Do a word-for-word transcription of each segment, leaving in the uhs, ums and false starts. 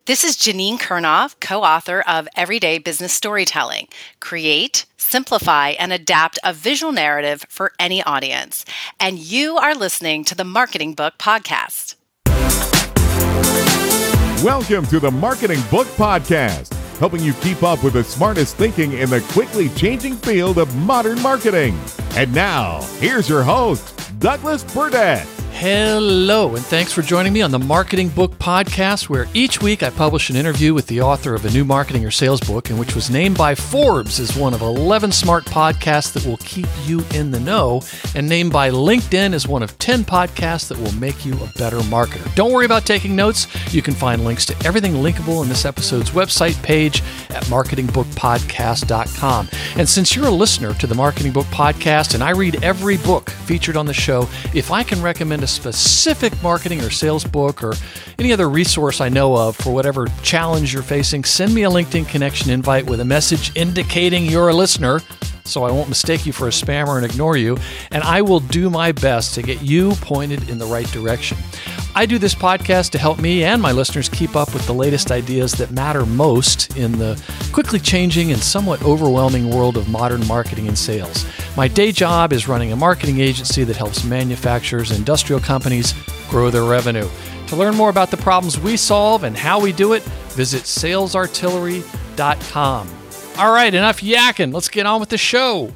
This is Janine Kurnoff, co-author of Everyday Business Storytelling. Create, simplify, and adapt a visual narrative for any audience. And you are listening to the Marketing Book Podcast. Welcome to the Marketing Book Podcast, helping you keep up with the smartest thinking in the quickly changing field of modern marketing. And now, here's your host, Douglas Burdett. Hello, and thanks for joining me on the Marketing Book Podcast, where each week I publish an interview with the author of a new marketing or sales book, and which was named by Forbes as one of eleven smart podcasts that will keep you in the know, and named by LinkedIn as one of ten podcasts that will make you a better marketer. Don't worry about taking notes. You can find links to everything linkable in this episode's website page at marketing book podcast dot com. And since you're a listener to the Marketing Book Podcast, and I read every book featured on the show, if I can recommend a specific marketing or sales book or any other resource I know of for whatever challenge you're facing, send me a LinkedIn connection invite with a message indicating you're a listener so I won't mistake you for a spammer and ignore you, and I will do my best to get you pointed in the right direction. I do this podcast to help me and my listeners keep up with the latest ideas that matter most in the quickly changing and somewhat overwhelming world of modern marketing and sales. My day job is running a marketing agency that helps manufacturers and industrial companies grow their revenue. To learn more about the problems we solve and how we do it, visit sales artillery dot com. All right, enough yakking. Let's get on with the show.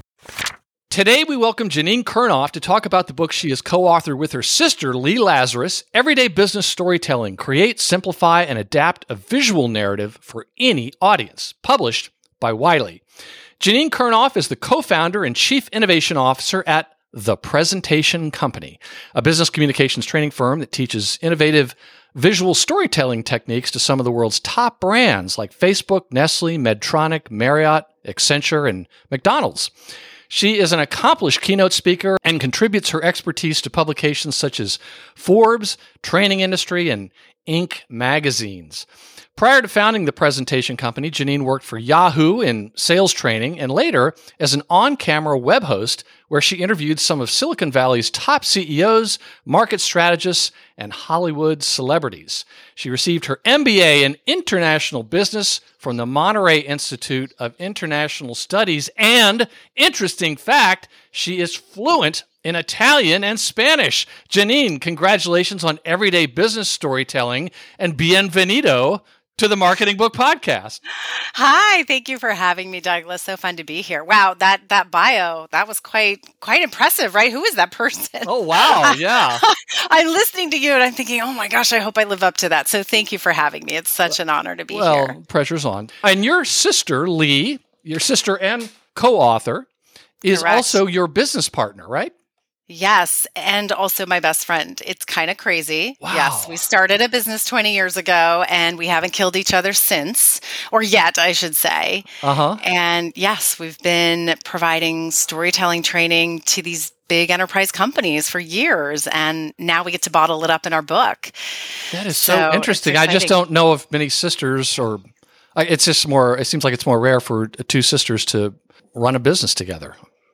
Today, we welcome Janine Kurnoff to talk about the book she has co-authored with her sister, Lee Lazarus, Everyday Business Storytelling, Create, Simplify, and Adapt a Visual Narrative for Any Audience, published by Wiley. Janine Kurnoff is the co-founder and chief innovation officer at The Presentation Company, a business communications training firm that teaches innovative visual storytelling techniques to some of the world's top brands like Facebook, Nestle, Medtronic, Marriott, Accenture, and McDonald's. She is an accomplished keynote speaker and contributes her expertise to publications such as Forbes, Training Industry, and Inc magazines. Prior to founding the Presentation Company, Janine worked for Yahoo in sales training and later as an on-camera web host where she interviewed some of Silicon Valley's top C E Os, market strategists, and Hollywood celebrities. She received her M B A in International Business from the Monterey Institute of International Studies, and, interesting fact, she is fluent in Italian and Spanish. Janine, congratulations on Everyday Business Storytelling, and bienvenido to the Marketing Book Podcast. Hi, thank you for having me, Douglas. So fun to be here. Wow, that that bio, that was quite quite impressive, right? Who is that person? Oh, wow, yeah. I'm listening to you and I'm thinking, oh my gosh, I hope I live up to that. So thank you for having me. It's such an honor to be well, here. Well, pressure's on. And your sister, Lee, your sister and co-author, is Correct. Also your business partner, right? Yes, and also my best friend. It's kind of crazy. Wow. Yes, we started a business twenty years ago, and we haven't killed each other since, or yet, I should say. Uh-huh. And yes, we've been providing storytelling training to these big enterprise companies for years, and now we get to bottle it up in our book. That is so, So interesting. it's I just exciting. don't know of many sisters, or I- it's just more, it seems like it's more rare for two sisters to run a business together.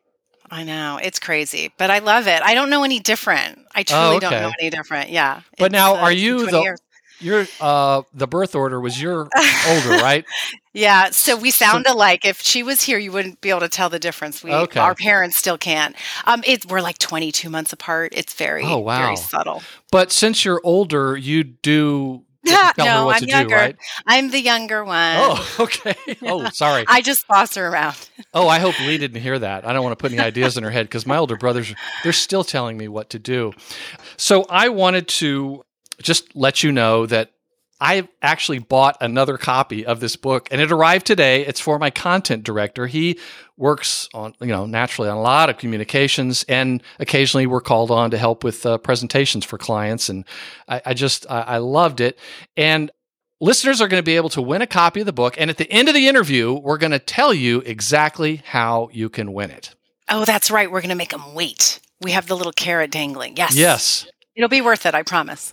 I know, it's crazy, but I love it. I don't know any different. I truly Oh, don't okay. know any different. Yeah. But It's, now, uh, are it's been you twenty the, years. you're, uh, the birth order was your older, right? Yeah, so we sound alike. If she was here, you wouldn't be able to tell the difference. We, Okay. Our parents still can't. Um, it's we're like twenty-two months apart. It's very, Oh, wow. very subtle. But since you're older, you do Yeah, tell her no, what I'm to younger. do, right? I'm the younger one. Oh, okay. Oh, sorry. I just boss her around. Oh, I hope Lee didn't hear that. I don't want to put any ideas in her head because my older brothers, they're still telling me what to do. So I wanted to just let you know that I actually bought another copy of this book, and it arrived today. It's for my content director. He works on, you know, naturally on a lot of communications, and occasionally we're called on to help with uh, presentations for clients. And I, I just, I, I loved it. And listeners are going to be able to win a copy of the book. And at the end of the interview, we're going to tell you exactly how you can win it. Oh, that's right. We're going to make them wait. We have the little carrot dangling. Yes. Yes. It'll be worth it. I promise.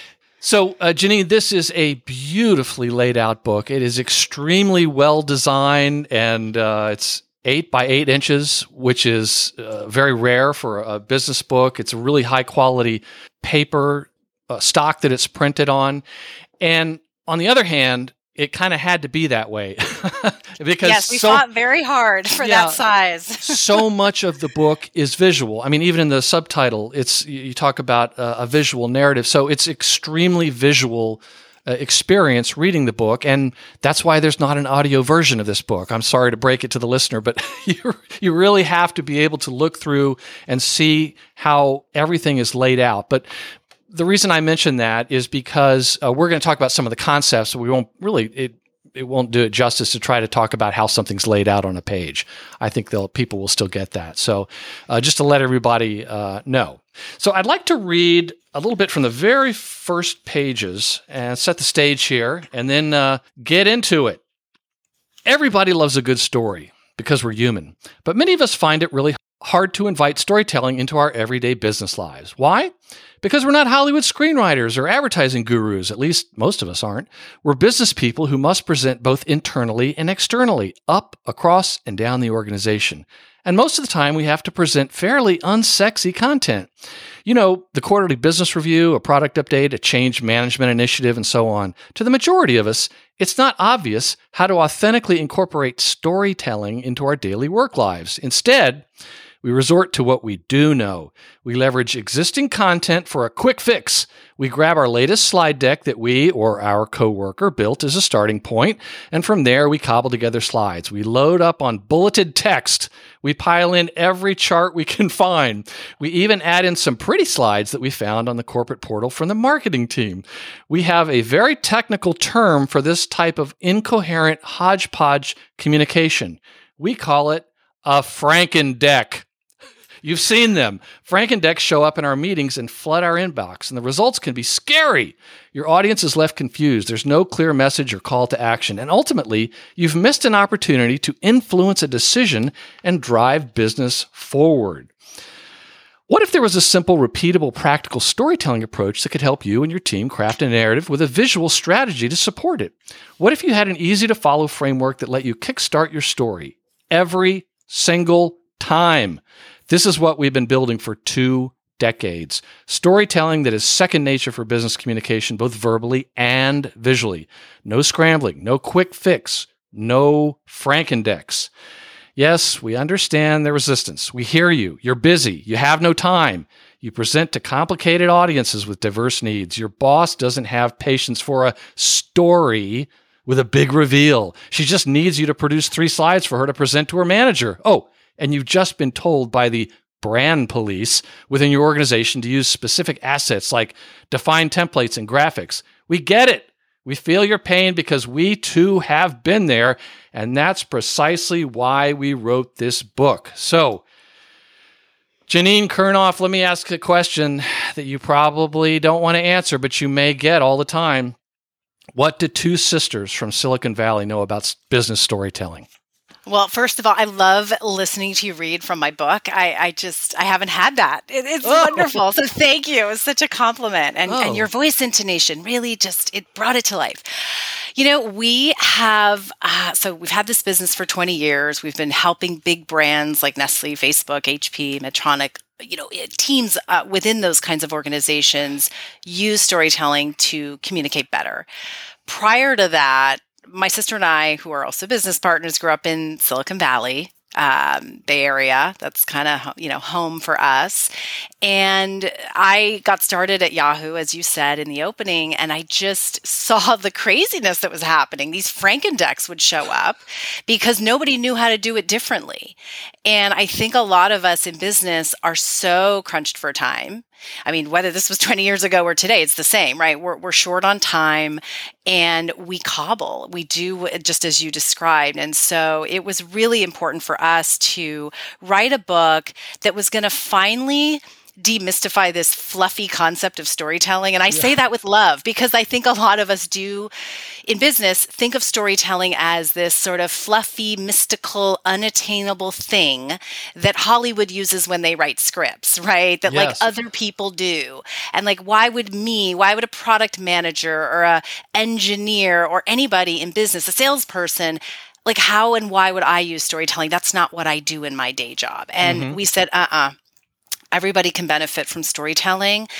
So, uh, Janine, this is a beautifully laid out book. It is extremely well designed, and uh, it's eight by eight inches, which is uh, very rare for a business book. It's a really high quality paper uh, stock that it's printed on. And on the other hand, it kind of had to be that way because yes, we so, fought very hard for yeah, that size. So much of the book is visual. I mean, even in the subtitle, it's you talk about uh, a visual narrative. So it's extremely visual uh, experience reading the book, and that's why there's not an audio version of this book. I'm sorry to break it to the listener, but you you really have to be able to look through and see how everything is laid out. But the reason I mention that is because uh, we're going to talk about some of the concepts, so we won't really, it it won't do it justice to try to talk about how something's laid out on a page. I think they'll, people will still get that. So uh, just to let everybody uh, know. So I'd like to read a little bit from the very first pages and set the stage here, and then uh, get into it. Everybody loves a good story because we're human, but many of us find it really hard to invite storytelling into our everyday business lives. Why? Because we're not Hollywood screenwriters or advertising gurus, at least most of us aren't. We're business people who must present both internally and externally, up, across, and down the organization. And most of the time, we have to present fairly unsexy content. You know, the quarterly business review, a product update, a change management initiative, and so on. To the majority of us, it's not obvious how to authentically incorporate storytelling into our daily work lives. Instead, we resort to what we do know. We leverage existing content for a quick fix. We grab our latest slide deck that we or our coworker built as a starting point, and from there we cobble together slides. We load up on bulleted text. We pile in every chart we can find. We even add in some pretty slides that we found on the corporate portal from the marketing team. We have a very technical term for this type of incoherent hodgepodge communication. We call it a Frankendeck. You've seen them. Frankendecks show up in our meetings and flood our inbox, and the results can be scary. Your audience is left confused. There's no clear message or call to action, and ultimately, you've missed an opportunity to influence a decision and drive business forward. What if there was a simple, repeatable, practical storytelling approach that could help you and your team craft a narrative with a visual strategy to support it? What if you had an easy-to-follow framework that let you kickstart your story every single time? This is what we've been building for two decades. Storytelling that is second nature for business communication, both verbally and visually. No scrambling, no quick fix, no Frankendecks. Yes, we understand the resistance. We hear you. You're busy. You have no time. You present to complicated audiences with diverse needs. Your boss doesn't have patience for a story with a big reveal. She just needs you to produce three slides for her to present to her manager. Oh, and you've just been told by the brand police within your organization to use specific assets like defined templates and graphics. We get it. We feel your pain because we too have been there, and that's precisely why we wrote this book. So, Janine Kurnoff, let me ask a question that you probably don't want to answer, but you may get all the time. What do two sisters from Silicon Valley know about business storytelling? Well, first of all, I love listening to you read from my book. I, I just, I haven't had that. It, it's oh. wonderful. So thank you. It's such a compliment. And, oh. and your voice intonation really just, it brought it to life. You know, we have, uh, so we've had this business for twenty years. We've been helping big brands like Nestle, Facebook, H P, Medtronic, you know, teams uh, within those kinds of organizations use storytelling to communicate better. Prior to that, my sister and I, who are also business partners, grew up in Silicon Valley, um, Bay Area. That's kind of, you know, home for us. And I got started at Yahoo, as you said in the opening, and I just saw the craziness that was happening. These Frankendecks would show up because nobody knew how to do it differently. And I think a lot of us in business are so crunched for time. I mean, whether this was twenty years ago or today, it's the same, right? We're we're short on time and we cobble. We do just as you described. And so it was really important for us to write a book that was going to finally demystify this fluffy concept of storytelling. And I yeah. say that with love because I think a lot of us do in business think of storytelling as this sort of fluffy, mystical, unattainable thing that Hollywood uses when they write scripts, right? That yes. like other people do. And like, why would me, why would a product manager or a engineer or anybody in business, a salesperson, like how and why would I use storytelling? That's not what I do in my day job. And mm-hmm. we said, uh-uh. Everybody can benefit from storytelling,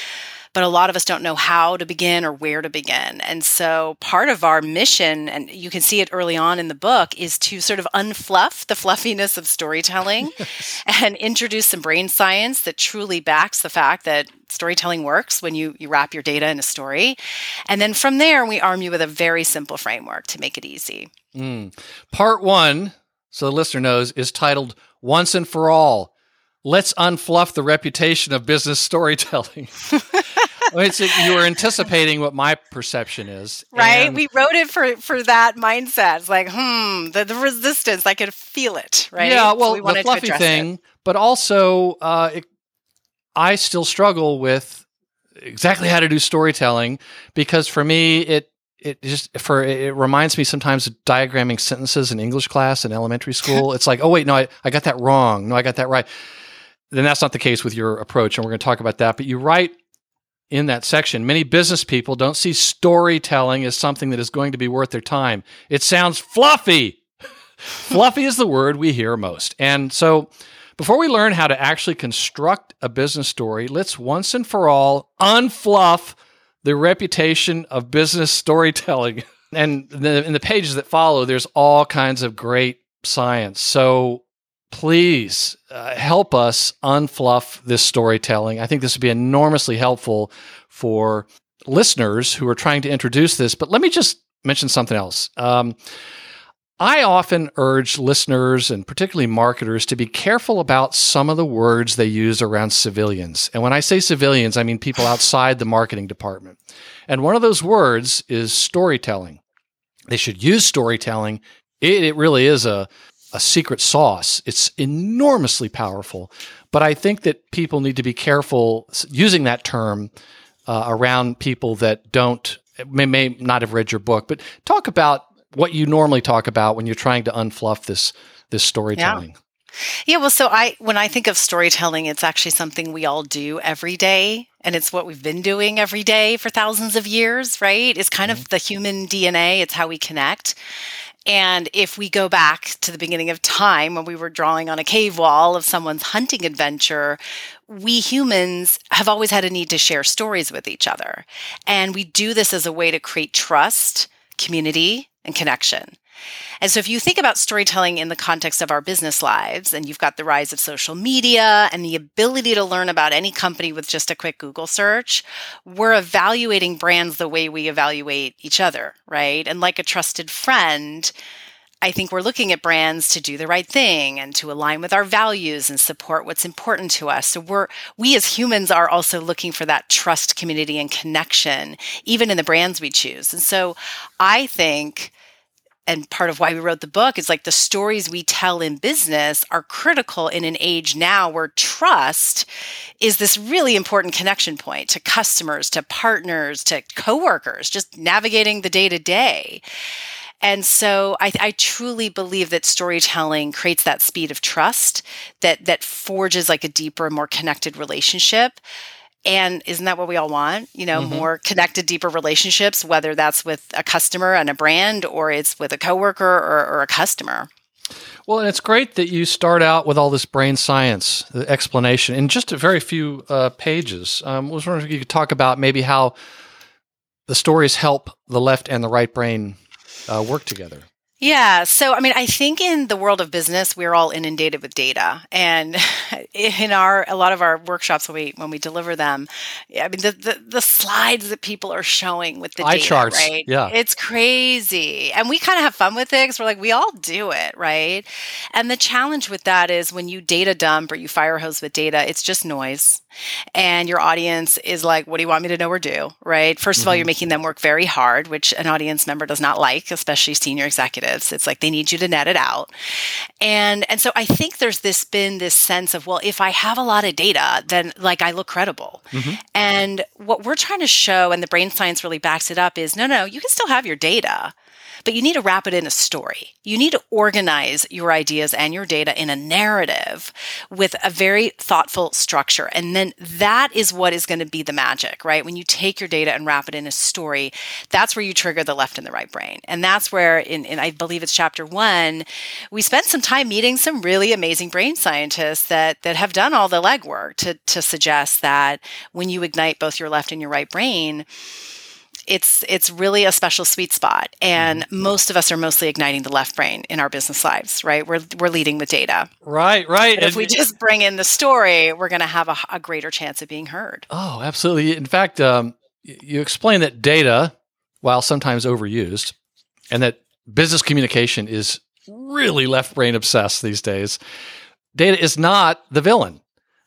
but a lot of us don't know how to begin or where to begin. And so part of our mission, and you can see it early on in the book, is to sort of unfluff the fluffiness of storytelling and introduce some brain science that truly backs the fact that storytelling works when you, you wrap your data in a story. And then from there, we arm you with a very simple framework to make it easy. Mm. Part one, so the listener knows, is titled Once and for All. Let's unfluff the reputation of business storytelling. It's, you were anticipating what my perception is. Right? And we wrote it for, for that mindset. It's like, hmm, the, the resistance, I could feel it, right? Yeah, well, so we the fluffy thing, it. but also uh, it, I still struggle with exactly how to do storytelling, because for me, it it just for it reminds me sometimes of diagramming sentences in English class in elementary school. It's like, oh wait, no, I, I got that wrong. No, I got that right. Then that's not the case with your approach, and we're going to talk about that. But you write in that section, many business people don't see storytelling as something that is going to be worth their time. It sounds fluffy. Fluffy is the word we hear most. And so before we learn how to actually construct a business story, let's once and for all unfluff the reputation of business storytelling. And the, in the pages that follow, there's all kinds of great science. So please uh, help us unfluff this storytelling. I think this would be enormously helpful for listeners who are trying to introduce this. But let me just mention something else. Um, I often urge listeners and particularly marketers to be careful about some of the words they use around civilians. And when I say civilians, I mean people outside the marketing department. And one of those words is storytelling. They should use storytelling. It, it really is a, a secret sauce. It's enormously powerful. But I think that people need to be careful using that term uh, around people that don't, may, may not have read your book. But talk about what you normally talk about when you're trying to unfluff this this storytelling. Yeah. Yeah, well, so I when I think of storytelling, it's actually something we all do every day, and it's what we've been doing every day for thousands of years, right? It's kind mm-hmm. of the human D N A. It's how we connect. And if we go back to the beginning of time when we were drawing on a cave wall of someone's hunting adventure, we humans have always had a need to share stories with each other. And we do this as a way to create trust, community, and connection. And so if you think about storytelling in the context of our business lives, and you've got the rise of social media and the ability to learn about any company with just a quick Google search, we're evaluating brands the way we evaluate each other, right? And like a trusted friend, I think we're looking at brands to do the right thing and to align with our values and support what's important to us. So we're, we as humans are also looking for that trust, community, and connection, even in the brands we choose. And so I think, and part of why we wrote the book is like the stories we tell in business are critical in an age now where trust is this really important connection point to customers, to partners, to coworkers, just navigating the day to day. And so I, I truly believe that storytelling creates that speed of trust that that forges like a deeper, more connected relationship. And isn't that what we all want? You know, mm-hmm. more connected, deeper relationships, whether that's with a customer and a brand or it's with a coworker or, or a customer. Well, and it's great that you start out with all this brain science, the explanation, in just a very few uh, pages. Um, I was wondering if you could talk about maybe how the stories help the left and the right brain uh, work together. Yeah. So, I mean, I think in the world of business, we're all inundated with data. And in our, a lot of our workshops, when we, when we deliver them, I mean, the, the, the slides that people are showing with the eye data, charts, right? Yeah. It's crazy. And we kind of have fun with it because we're like, we all do it, right? And the challenge with that is when you data dump or you fire hose with data, it's just noise. And your audience is like, what do you want me to know or do, right? First of mm-hmm. all, you're making them work very hard, which an audience member does not like, especially senior executives. It's like they need you to net it out. And and so I think there's this been this sense of, well, if I have a lot of data, then like I look credible. Mm-hmm. And what we're trying to show, and the brain science really backs it up, is no, no, you can still have your data, but you need to wrap it in a story. You need to organize your ideas and your data in a narrative with a very thoughtful structure. And then And that is what is going to be the magic, right? When you take your data and wrap it in a story, that's where you trigger the left and the right brain. And that's where, in, in I believe it's chapter one, we spent some time meeting some really amazing brain scientists that that have done all the legwork to, to suggest that when you ignite both your left and your right brain, It's it's really a special sweet spot. And most of us are mostly igniting the left brain in our business lives, right? We're we're leading with data. Right, right. But if we just bring in the story, we're going to have a, a greater chance of being heard. Oh, absolutely. In fact, um, you explain that data, while sometimes overused, and that business communication is really left brain obsessed these days. Data is not the villain.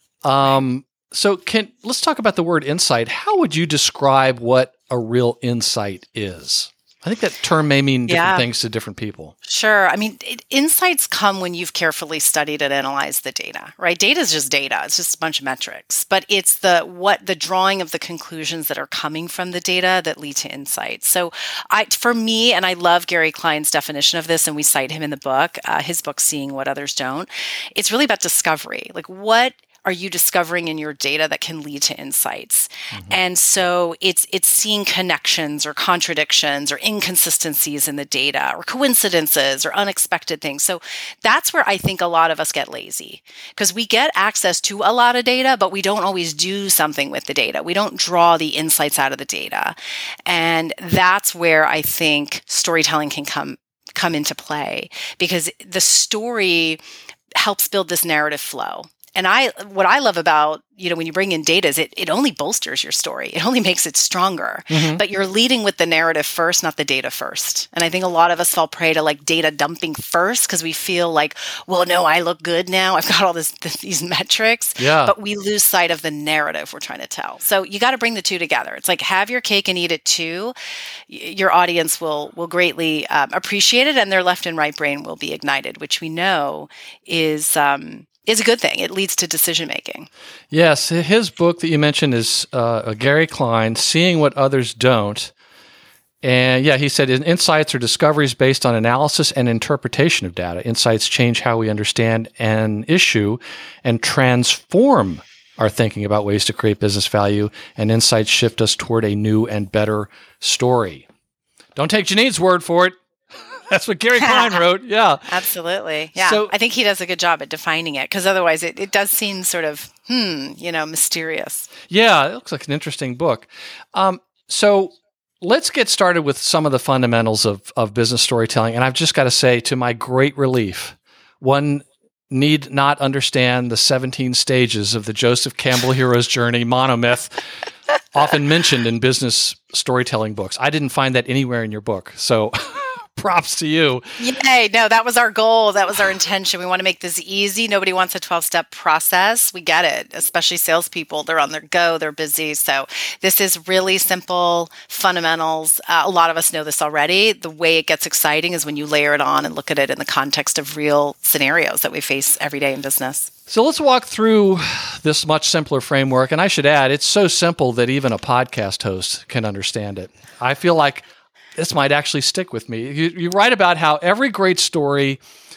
Um, so can let's talk about the word insight. How would you describe what a real insight is? I think that term may mean different Yeah. things to different people. Sure. I mean, it, insights come when you've carefully studied and analyzed the data, right? Data is just data. It's just a bunch of metrics, but it's the what the drawing of the conclusions that are coming from the data that lead to insights. So, I for me, and I love Gary Klein's definition of this, and we cite him in the book, uh, his book, Seeing What Others Don't. It's really about discovery. Like, what are you discovering in your data that can lead to insights? Mm-hmm. And so it's it's seeing connections or contradictions or inconsistencies in the data or coincidences or unexpected things. So that's where I think a lot of us get lazy, because we get access to a lot of data, but we don't always do something with the data. We don't draw the insights out of the data. And that's where I think storytelling can come come into play, because the story helps build this narrative flow. And I, what I love about, you know, when you bring in data is it, it only bolsters your story. It only makes it stronger, mm-hmm. but you're leading with the narrative first, not the data first. And I think a lot of us fall prey to like data dumping first, because we feel like, well, no, I look good now. I've got all this, this these metrics, yeah. but we lose sight of the narrative we're trying to tell. So you got to bring the two together. It's like, have your cake and eat it too. Your audience will, will greatly um, appreciate it, and their left and right brain will be ignited, which we know is, um, is a good thing. It leads to decision-making. Yes. His book that you mentioned is uh, Gary Klein, Seeing What Others Don't. And yeah, he said, insights are discoveries based on analysis and interpretation of data. Insights change how we understand an issue and transform our thinking about ways to create business value, and insights shift us toward a new and better story. Don't take Janine's word for it. That's what Gary Klein wrote. Yeah. Absolutely. Yeah. So, I think he does a good job at defining it, because otherwise it, it does seem sort of, hmm, you know, mysterious. Yeah. It looks like an interesting book. Um, so let's get started with some of the fundamentals of, of business storytelling. And I've just got to say, to my great relief, one need not understand the seventeen stages of the Joseph Campbell hero's journey monomyth often mentioned in business storytelling books. I didn't find that anywhere in your book. So props to you. Yay. No, that was our goal. That was our intention. We want to make this easy. Nobody wants a twelve-step process. We get it, especially salespeople. They're on their go. They're busy. So this is really simple fundamentals. Uh, a lot of us know this already. The way it gets exciting is when you layer it on and look at it in the context of real scenarios that we face every day in business. So let's walk through this much simpler framework. And I should add, it's so simple that even a podcast host can understand it. I feel like this might actually stick with me. You, you write about how every great story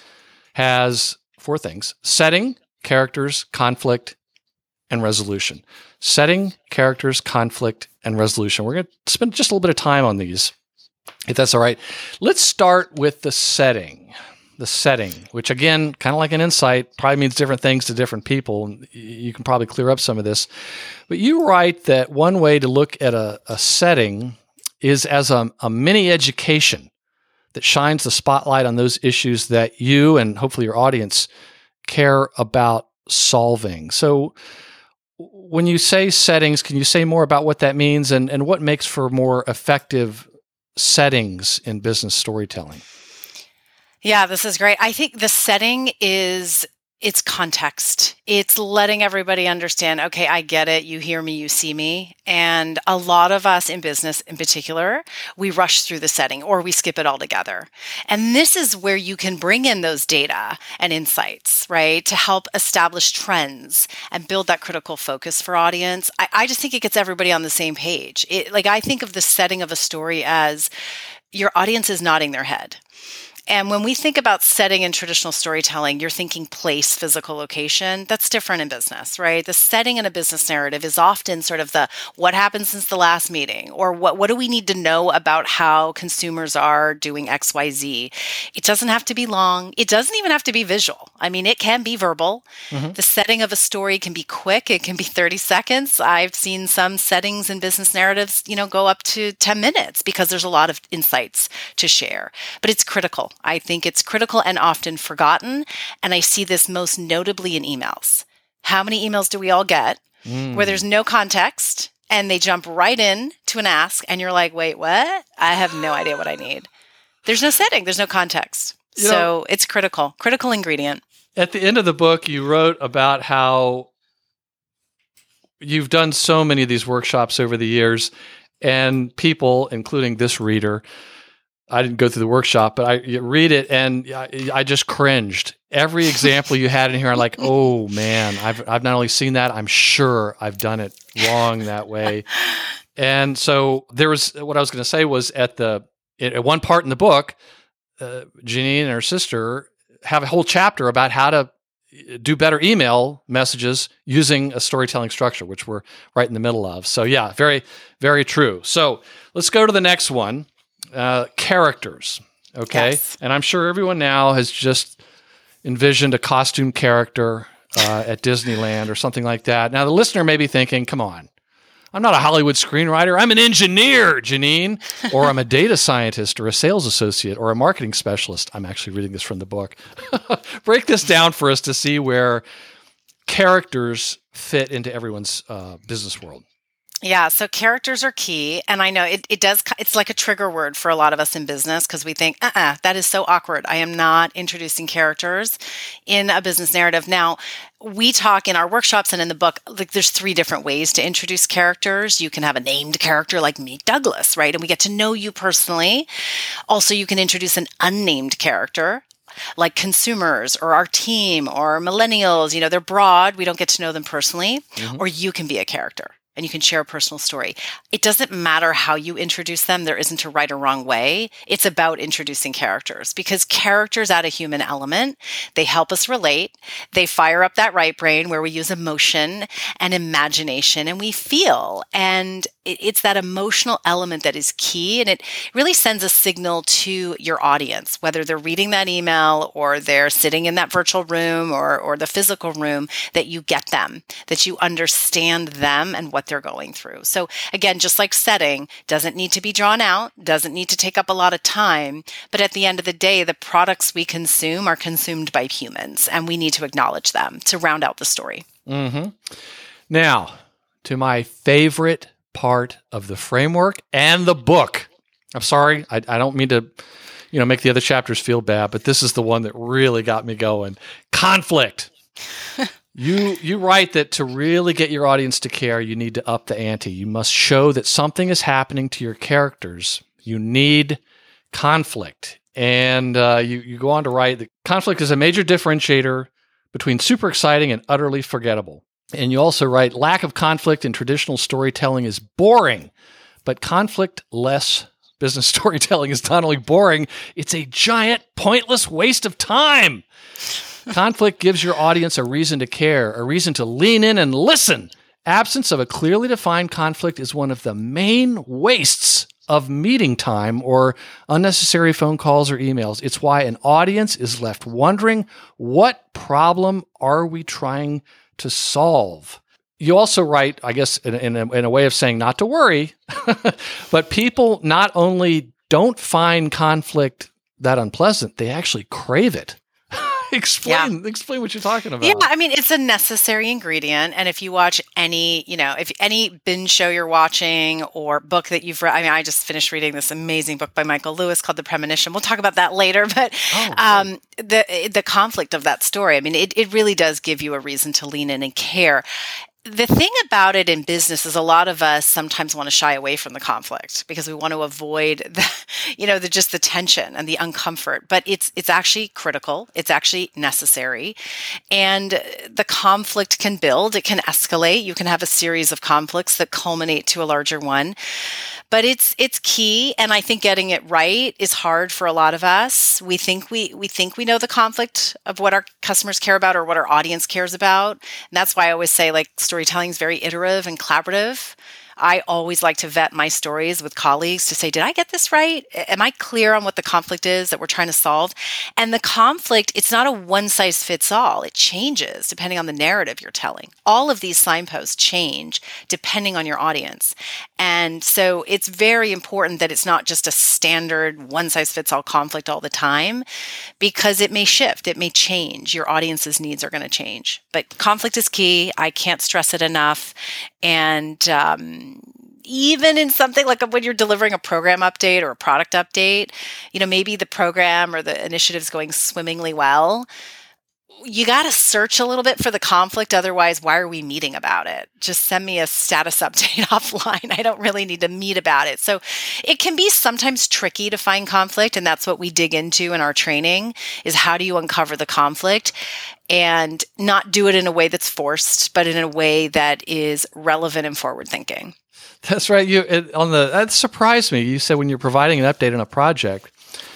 has four things: setting, characters, conflict, and resolution. Setting, characters, conflict, and resolution. We're going to spend just a little bit of time on these, if that's all right. Let's start with the setting. The setting, which again, kind of like an insight, probably means different things to different people. You can probably clear up some of this. But you write that one way to look at a, a setting is as a, a mini education that shines the spotlight on those issues that you and hopefully your audience care about solving. So when you say settings, can you say more about what that means and, and what makes for more effective settings in business storytelling? Yeah, this is great. I think the setting is it's context. It's letting everybody understand, okay, I get it. You hear me, you see me. And a lot of us in business in particular, we rush through the setting or we skip it altogether. And this is where you can bring in those data and insights, right, to help establish trends and build that critical focus for audience. I, I just think it gets everybody on the same page. It, like I think of the setting of a story as your audience is nodding their head. And when we think about setting in traditional storytelling, you're thinking place, physical location. That's different in business, right? The setting in a business narrative is often sort of the what happened since the last meeting, or what, what do we need to know about how consumers are doing X Y Z. It doesn't have to be long. It doesn't even have to be visual. I mean, it can be verbal. Mm-hmm. The setting of a story can be quick. It can be thirty seconds. I've seen some settings in business narratives, you know, go up to ten minutes because there's a lot of insights to share. But it's critical. I think it's critical and often forgotten. And I see this most notably in emails. How many emails do we all get mm. where there's no context and they jump right in to an ask and you're like, wait, what? I have no idea what I need. There's no setting. There's no context. You so know, it's critical, critical ingredient. At the end of the book, you wrote about how you've done so many of these workshops over the years, and people, including this reader, I didn't go through the workshop, but I you read it and I, I just cringed. Every example you had in here, I'm like, oh man, I've I've not only seen that, I'm sure I've done it wrong that way. And so there was, what I was going to say was at the, at one part in the book, uh, Janine and her sister have a whole chapter about how to do better email messages using a storytelling structure, which we're right in the middle of. So yeah, very, very true. So let's go to the next one. Uh, characters, okay? Yes. And I'm sure everyone now has just envisioned a costume character uh, at Disneyland or something like that. Now, the listener may be thinking, come on, I'm not a Hollywood screenwriter. I'm an engineer, Janine, or I'm a data scientist or a sales associate or a marketing specialist. I'm actually reading this from the book. Break this down for us to see where characters fit into everyone's uh, business world. Yeah, so characters are key. And I know it, it does, it's like a trigger word for a lot of us in business because we think, uh-uh, that is so awkward. I am not introducing characters in a business narrative. Now, we talk in our workshops and in the book, like there's three different ways to introduce characters. You can have a named character like Meet Douglas, right? And we get to know you personally. Also, you can introduce an unnamed character, like consumers or our team or millennials. You know, they're broad. We don't get to know them personally. Mm-hmm. Or you can be a character and you can share a personal story. It doesn't matter how you introduce them. There isn't a right or wrong way. It's about introducing characters because characters add a human element. They help us relate. They fire up that right brain where we use emotion and imagination and we feel. And it's that emotional element that is key. And it really sends a signal to your audience, whether they're reading that email or they're sitting in that virtual room or, or the physical room, that you get them, that you understand them and what they're going through. So again, just like setting, doesn't need to be drawn out, doesn't need to take up a lot of time. But at the end of the day, the products we consume are consumed by humans, and we need to acknowledge them to round out the story. Mm-hmm. Now, to my favorite part of the framework and the book. I'm sorry, I, I don't mean to, you know, make the other chapters feel bad, but this is the one that really got me going. Conflict. You you write that to really get your audience to care, you need to up the ante. You must show that something is happening to your characters. You need conflict. And uh, you, you go on to write that conflict is a major differentiator between super exciting and utterly forgettable. And you also write, lack of conflict in traditional storytelling is boring, but conflict-less business storytelling is not only boring, it's a giant, pointless waste of time. Conflict gives your audience a reason to care, a reason to lean in and listen. Absence of a clearly defined conflict is one of the main wastes of meeting time or unnecessary phone calls or emails. It's why an audience is left wondering, what problem are we trying to solve? You also write, I guess, in, in, a, in a way of saying not to worry, but people not only don't find conflict that unpleasant, they actually crave it. Explain, yeah. explain what you're talking about. Yeah, I mean, it's a necessary ingredient. And if you watch any, you know, if any binge show you're watching or book that you've read, I mean, I just finished reading this amazing book by Michael Lewis called The Premonition. We'll talk about that later. But oh, um, the the conflict of that story, I mean, it, it really does give you a reason to lean in and care. The thing about it in business is a lot of us sometimes want to shy away from the conflict because we want to avoid the, you know, the just the tension and the uncomfort. But it's it's actually critical. It's actually necessary. And the conflict can build. It can escalate. You can have a series of conflicts that culminate to a larger one. but it's it's key, and I think getting it right is hard for a lot of us. We think we we think we know the conflict of what our customers care about or what our audience cares about, and that's why I always say like storytelling is very iterative and collaborative. I always like to vet my stories with colleagues to say, did I get this right? Am I clear on what the conflict is that we're trying to solve? And the conflict, it's not a one size fits all. It changes depending on the narrative you're telling. All of these signposts change depending on your audience. And so it's very important that it's not just a standard one size fits all conflict all the time, because it may shift, it may change. Your audience's needs are going to change. But conflict is key. I can't stress it enough. And, um, even in something like when you're delivering a program update or a product update, you know, maybe the program or the initiative is going swimmingly well. You got to search a little bit for the conflict. Otherwise, why are we meeting about it? Just send me a status update offline. I don't really need to meet about it. So it can be sometimes tricky to find conflict. And that's what we dig into in our training is how do you uncover the conflict and not do it in a way that's forced, but in a way that is relevant and forward thinking. That's right. You it, on the that surprised me. You said when you're providing an update on a project,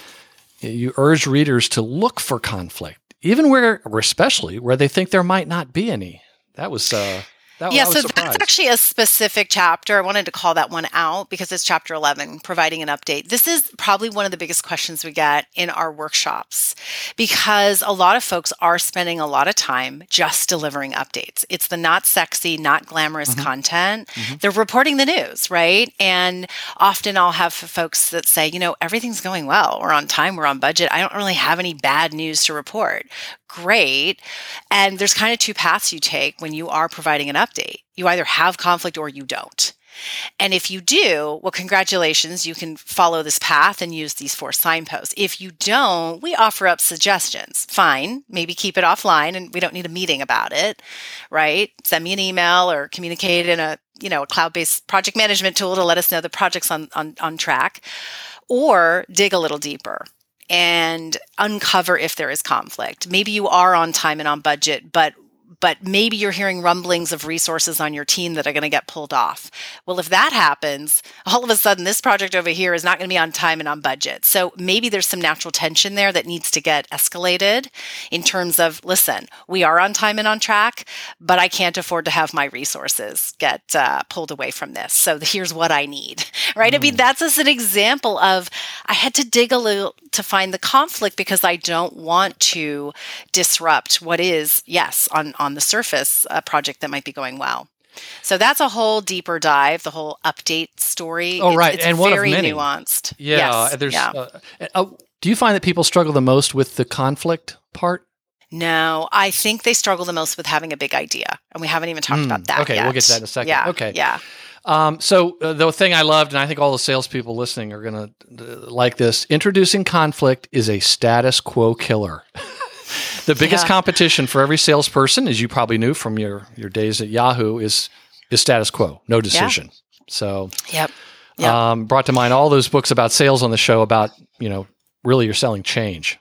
you urge readers to look for conflict, even where, or especially where they think there might not be any. That was uh, that. Yeah, I was so surprised. that's actually a specific chapter. I wanted to call that one out because it's chapter eleven, providing an update. This is probably one of the biggest questions we get in our workshops because a lot of folks are spending a lot of time just delivering updates. It's the not sexy, not glamorous mm-hmm. content. Mm-hmm. They're reporting the news, right? And often I'll have folks that say, you know, everything's going well. We're on time. We're on budget. I don't really have any bad news to report. Great. And there's kind of two paths you take when you are providing an update. You either have conflict or you don't. And if you do, well, congratulations, you can follow this path and use these four signposts. If you don't, we offer up suggestions. Fine, maybe keep it offline and we don't need a meeting about it, right? Send me an email or communicate in a, you know, a cloud-based project management tool to let us know the project's on, on, on track, or dig a little deeper and uncover if there is conflict. Maybe you are on time and on budget, but but maybe you're hearing rumblings of resources on your team that are going to get pulled off. Well, if that happens, all of a sudden this project over here is not going to be on time and on budget. So maybe there's some natural tension there that needs to get escalated in terms of, listen, we are on time and on track, but I can't afford to have my resources get uh, pulled away from this. So here's what I need, right? Mm. I mean, that's just an example of I had to dig a little to find the conflict because I don't want to disrupt what is, yes, on, on the surface, a project that might be going well. So that's a whole deeper dive, the whole update story. Oh, right. It's, it's and very one of many. nuanced. Yeah. Yes. There's, yeah. Uh, uh, do you find that people struggle the most with the conflict part? No, I think they struggle the most with having a big idea. And we haven't even talked mm, about that okay, yet. We'll get to that in a second. Yeah, okay. Yeah. Um, so uh, the thing I loved, and I think all the salespeople listening are going to uh, like this, introducing conflict is a status quo killer. The biggest yeah. competition for every salesperson, as you probably knew from your, your days at Yahoo, is is status quo, no decision. Yeah. So, yep. Yep. Um, brought to mind all those books about sales on the show about, you know, really you're selling change.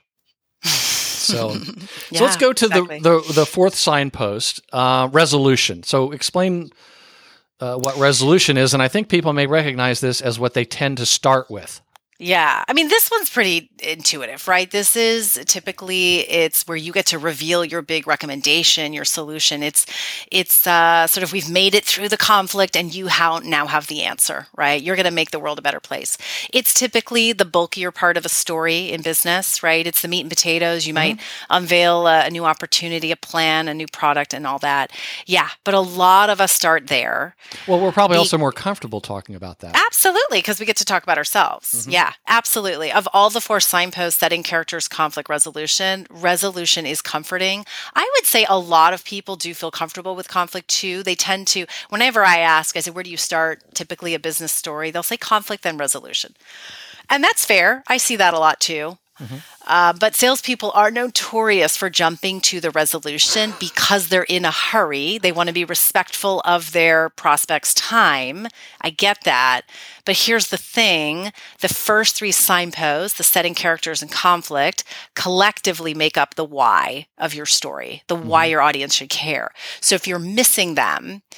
So, yeah, so let's go to exactly. the, the the fourth signpost, uh, resolution. So explain uh, what resolution is, and I think people may recognize this as what they tend to start with. Yeah. I mean, this one's pretty intuitive, right? This is typically, it's where you get to reveal your big recommendation, your solution. It's, it's uh, sort of, we've made it through the conflict and you how, now have the answer, right? You're going to make the world a better place. It's typically the bulkier part of a story in business, right? It's the meat and potatoes. You mm-hmm. might unveil a, a new opportunity, a plan, a new product and all that. Yeah. But a lot of us start there. Well, we're probably the, also more comfortable talking about that. Absolutely. Because we get to talk about ourselves. Mm-hmm. Yeah. Absolutely. Of all the four signposts, setting characters, conflict, resolution, resolution is comforting. I would say a lot of people do feel comfortable with conflict too. They tend to, whenever I ask, I say, where do you start typically a business story? They'll say conflict, then resolution. And that's fair. I see that a lot too. Mm-hmm. Uh, but salespeople are notorious for jumping to the resolution because they're in a hurry. They want to be respectful of their prospect's time. I get that. But here's the thing. The first three signposts, the setting characters and conflict, collectively make up the why of your story, the mm-hmm. why your audience should care. So if you're missing them,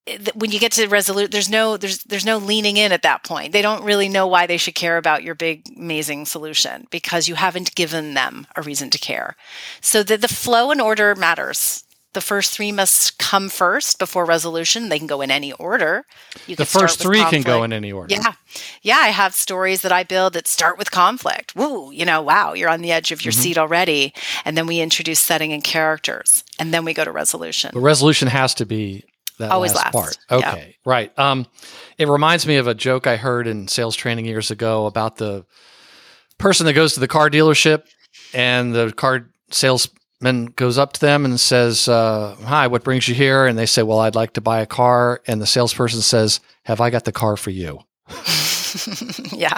when you get to resolute, there's no there's there's no leaning in at that point. They don't really know why they should care about your big, amazing solution because you haven't given them a reason to care. So the, the flow and order matters. The first three must come first before resolution. They can go in any order. You the first three conflict. Can go in any order. Yeah. Yeah, I have stories that I build that start with conflict. Woo, you know, wow, you're on the edge of your mm-hmm. seat already. And then we introduce setting and characters. And then we go to resolution. The resolution has to be that Always last, last part. Okay, yeah. Right. Um, it reminds me of a joke I heard in sales training years ago about the person that goes to the car dealership and the car salesman goes up to them and says, uh, hi, what brings you here? And they say, well, I'd like to buy a car. And the salesperson says, have I got the car for you? Yeah.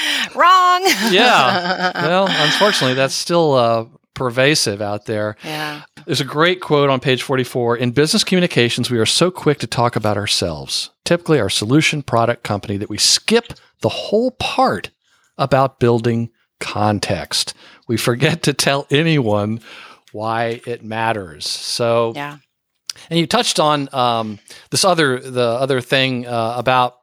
Wrong. Yeah. Well, unfortunately, that's still uh, pervasive out there. Yeah. There's a great quote on page forty-four. In business communications, we are so quick to talk about ourselves, typically our solution, product, company, that we skip the whole part about building context. We forget to tell anyone why it matters. So, yeah. And you touched on um, this other, the other thing uh, about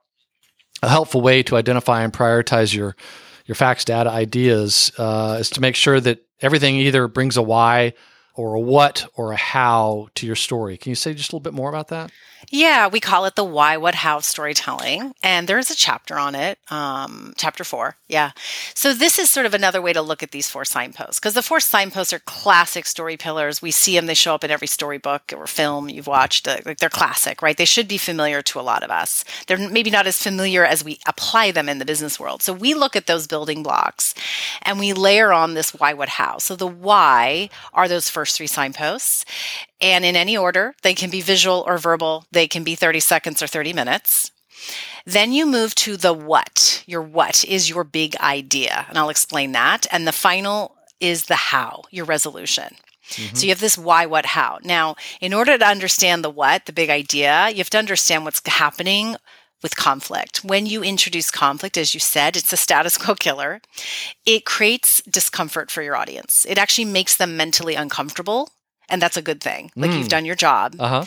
a helpful way to identify and prioritize your your facts, data, ideas uh, is to make sure that everything either brings a why or a what or a how to your story. Can you say just a little bit more about that? Yeah, we call it the why, what, how storytelling. And there's a chapter on it, um, chapter four. Yeah. So this is sort of another way to look at these four signposts, because the four signposts are classic story pillars. We see them. They show up in every storybook or film you've watched. Uh, like they're classic, right? They should be familiar to a lot of us. They're maybe not as familiar as we apply them in the business world. So we look at those building blocks and we layer on this why, what, how. So the why are those first three signposts. And in any order, they can be visual or verbal. They can be thirty seconds or thirty minutes. Then you move to the what. Your what is your big idea. And I'll explain that. And the final is the how, your resolution. Mm-hmm. So you have this why, what, how. Now, in order to understand the what, the big idea, you have to understand what's happening with conflict. When you introduce conflict, as you said, it's a status quo killer. It creates discomfort for your audience. It actually makes them mentally uncomfortable. And that's a good thing. Like mm. you've done your job, uh-huh.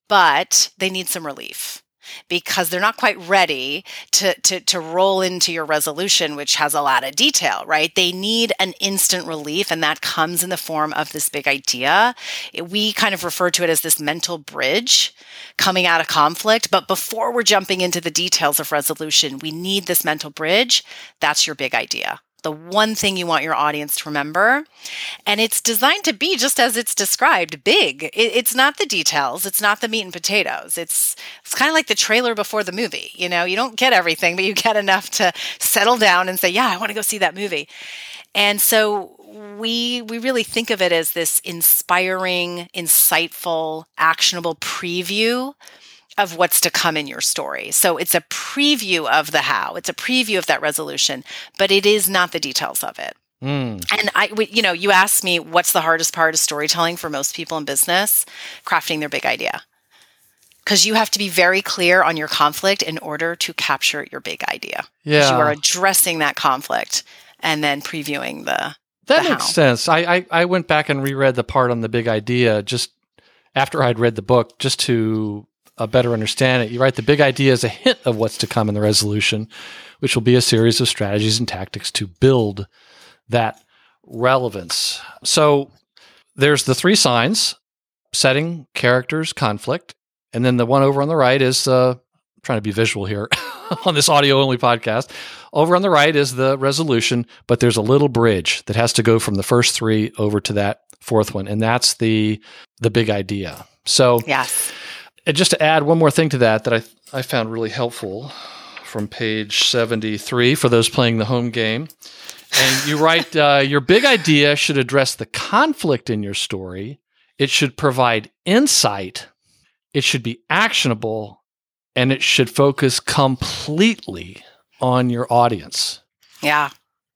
but they need some relief because they're not quite ready to, to, to roll into your resolution, which has a lot of detail, right? They need an instant relief, and that comes in the form of this big idea. It, we kind of refer to it as this mental bridge coming out of conflict. But before we're jumping into the details of resolution, we need this mental bridge. That's your big idea. The one thing you want your audience to remember. And it's designed to be just as it's described, big. It, it's not the details. It's not the meat and potatoes. It's it's kind of like the trailer before the movie. You know, you don't get everything, but you get enough to settle down and say, yeah, I want to go see that movie. And so we we really think of it as this inspiring, insightful, actionable preview of what's to come in your story. So it's a preview of the how. It's a preview of that resolution, but it is not the details of it. Mm. And I, you know, you asked me what's the hardest part of storytelling for most people in business? Crafting their big idea. Because you have to be very clear on your conflict in order to capture your big idea. Yeah. You are addressing that conflict and then previewing the That the makes how. sense. I, I, I went back and reread the part on the big idea just after I'd read the book, just to uh, better understand it. You write the big idea is a hint of what's to come in the resolution, which will be a series of strategies and tactics to build that relevance. So there's the three signs: setting, characters, conflict. And then the one over on the right is, uh, I'm trying to be visual here on this audio-only podcast. Over on the right is the resolution, but there's a little bridge that has to go from the first three over to that fourth one, and that's the the big idea. So yes. And just to add one more thing to that that I I found really helpful from page seventy-three for those playing the home game. And you write, uh, your big idea should address the conflict in your story. It should provide insight. It should be actionable. And it should focus completely on your audience. Yeah.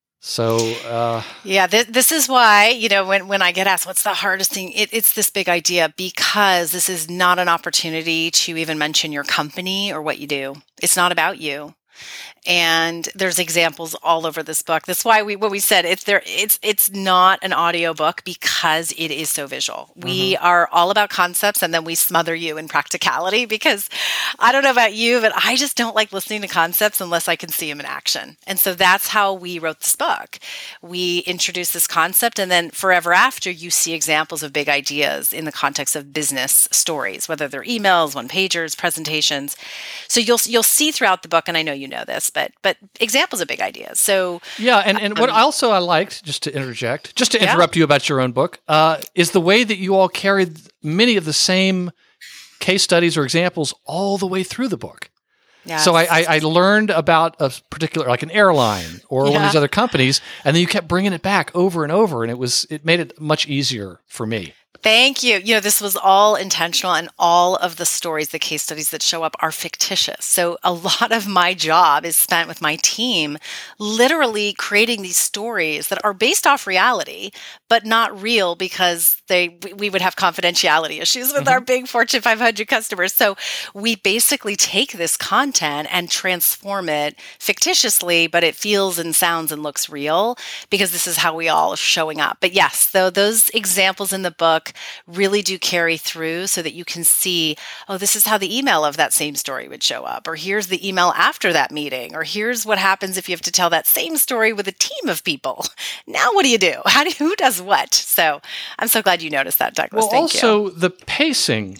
So, uh, yeah, th- this is why, you know, when, when I get asked, what's the hardest thing? It, it's this big idea, because this is not an opportunity to even mention your company or what you do. It's not about you. And there's examples all over this book. That's why we, what we said, it's there, it's, it's not an audio book because it is so visual. Mm-hmm. We are all about concepts, and then we smother you in practicality, because I don't know about you, but I just don't like listening to concepts unless I can see them in action. And so that's how we wrote this book. We introduced this concept, and then forever after, you see examples of big ideas in the context of business stories, whether they're emails, one-pagers, presentations. So you'll, you'll see throughout the book, and I know you know this, but but examples of big ideas. So yeah, and, and what um, also I liked, just to interject, just to interrupt yeah. you about your own book, uh, is the way that you all carried many of the same case studies or examples all the way through the book. Yes. So I, I, I learned about a particular, like an airline or yeah. one of these other companies, and then you kept bringing it back over and over, and it was it made it much easier for me. Thank you. You know, this was all intentional, and all of the stories, the case studies that show up are fictitious. So a lot of my job is spent with my team literally creating these stories that are based off reality, but not real, because they we would have confidentiality issues with mm-hmm. our big Fortune five hundred customers. So we basically take this content and transform it fictitiously, but it feels and sounds and looks real, because this is how we all are showing up. But yes, though those examples in the book really do carry through, so that you can see, oh, this is how the email of that same story would show up, or here's the email after that meeting, or here's what happens if you have to tell that same story with a team of people. Now, what do you do? How do who does what? So I'm so glad you noticed that, Douglas. Well, Thank also you. The pacing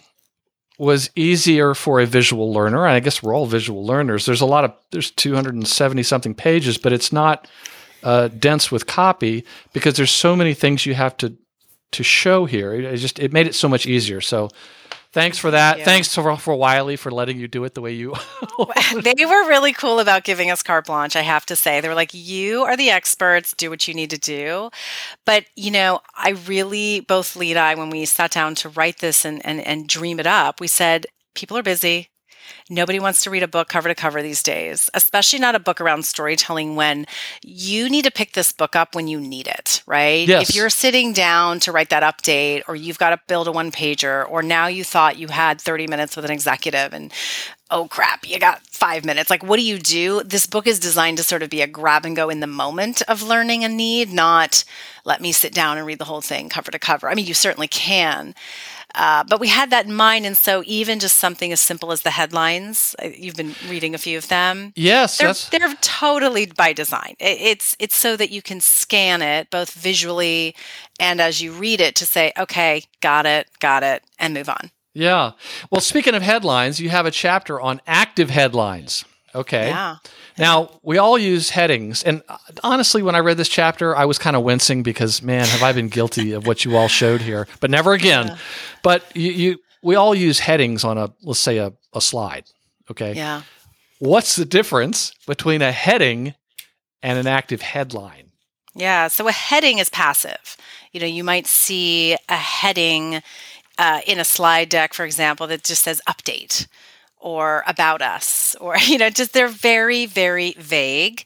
was easier for a visual learner. And I guess we're all visual learners. There's a lot of, there's two hundred seventy something pages, but it's not uh, dense with copy, because there's so many things you have to to show here. It, it just, it made it so much easier. So thanks for that. Yeah. Thanks for, for Wiley for letting you do it the way you. They were really cool about giving us carte blanche, I have to say. They were like, you are the experts, do what you need to do. But, you know, I really, both Lee and I, when we sat down to write this and, and, and dream it up, we said, people are busy. Nobody wants to read a book cover to cover these days, especially not a book around storytelling, when you need to pick this book up when you need it, right? Yes. If you're sitting down to write that update, or you've got to build a one pager, or now you thought you had thirty minutes with an executive and oh crap, you got five minutes. Like, what do you do? This book is designed to sort of be a grab and go in the moment of learning a need, not let me sit down and read the whole thing cover to cover. I mean, you certainly can. Uh, but we had that in mind. And so even just something as simple as the headlines, you've been reading a few of them. Yes. They're, That's... they're totally by design. It, it's, it's so that you can scan it both visually and as you read it to say, okay, got it, got it, and move on. Yeah. Well, speaking of headlines, you have a chapter on active headlines. Okay. Yeah. Now, we all use headings. And honestly, when I read this chapter, I was kind of wincing, because, man, have I been guilty of what you all showed here. But never again. Yeah. But you, you, we all use headings on a, let's say, a, a slide. Okay. Yeah. What's the difference between a heading and an active headline? Yeah. So a heading is passive. You know, you might see a heading uh, in a slide deck, for example, that just says update, or about us, or, you know, just they're very, very vague,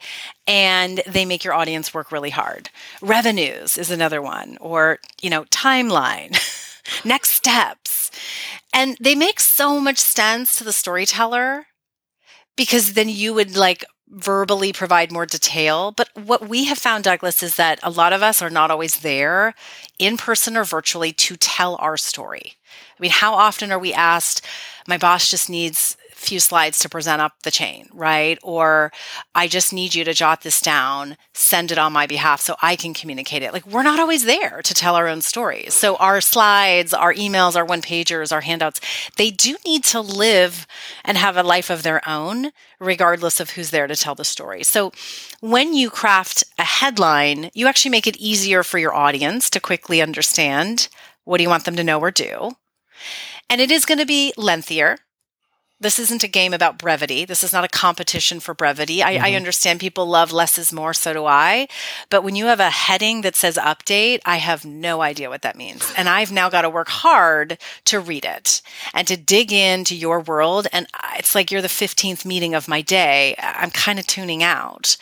and they make your audience work really hard. Revenues is another one, or, you know, timeline, next steps. And they make so much sense to the storyteller, because then you would like verbally provide more detail. But what we have found, Douglas, is that a lot of us are not always there in person or virtually to tell our story. I mean, how often are we asked, my boss just needs a few slides to present up the chain, right? Or I just need you to jot this down, send it on my behalf so I can communicate it. Like, we're not always there to tell our own stories. So our slides, our emails, our one-pagers, our handouts, they do need to live and have a life of their own, regardless of who's there to tell the story. So when you craft a headline, you actually make it easier for your audience to quickly understand what do you want them to know or do. And it is going to be lengthier. This isn't a game about brevity. This is not a competition for brevity. I, mm-hmm. I understand people love less is more, so do I. But when you have a heading that says update, I have no idea what that means. And I've now got to work hard to read it and to dig into your world. And it's like you're the fifteenth meeting of my day. I'm kind of tuning out.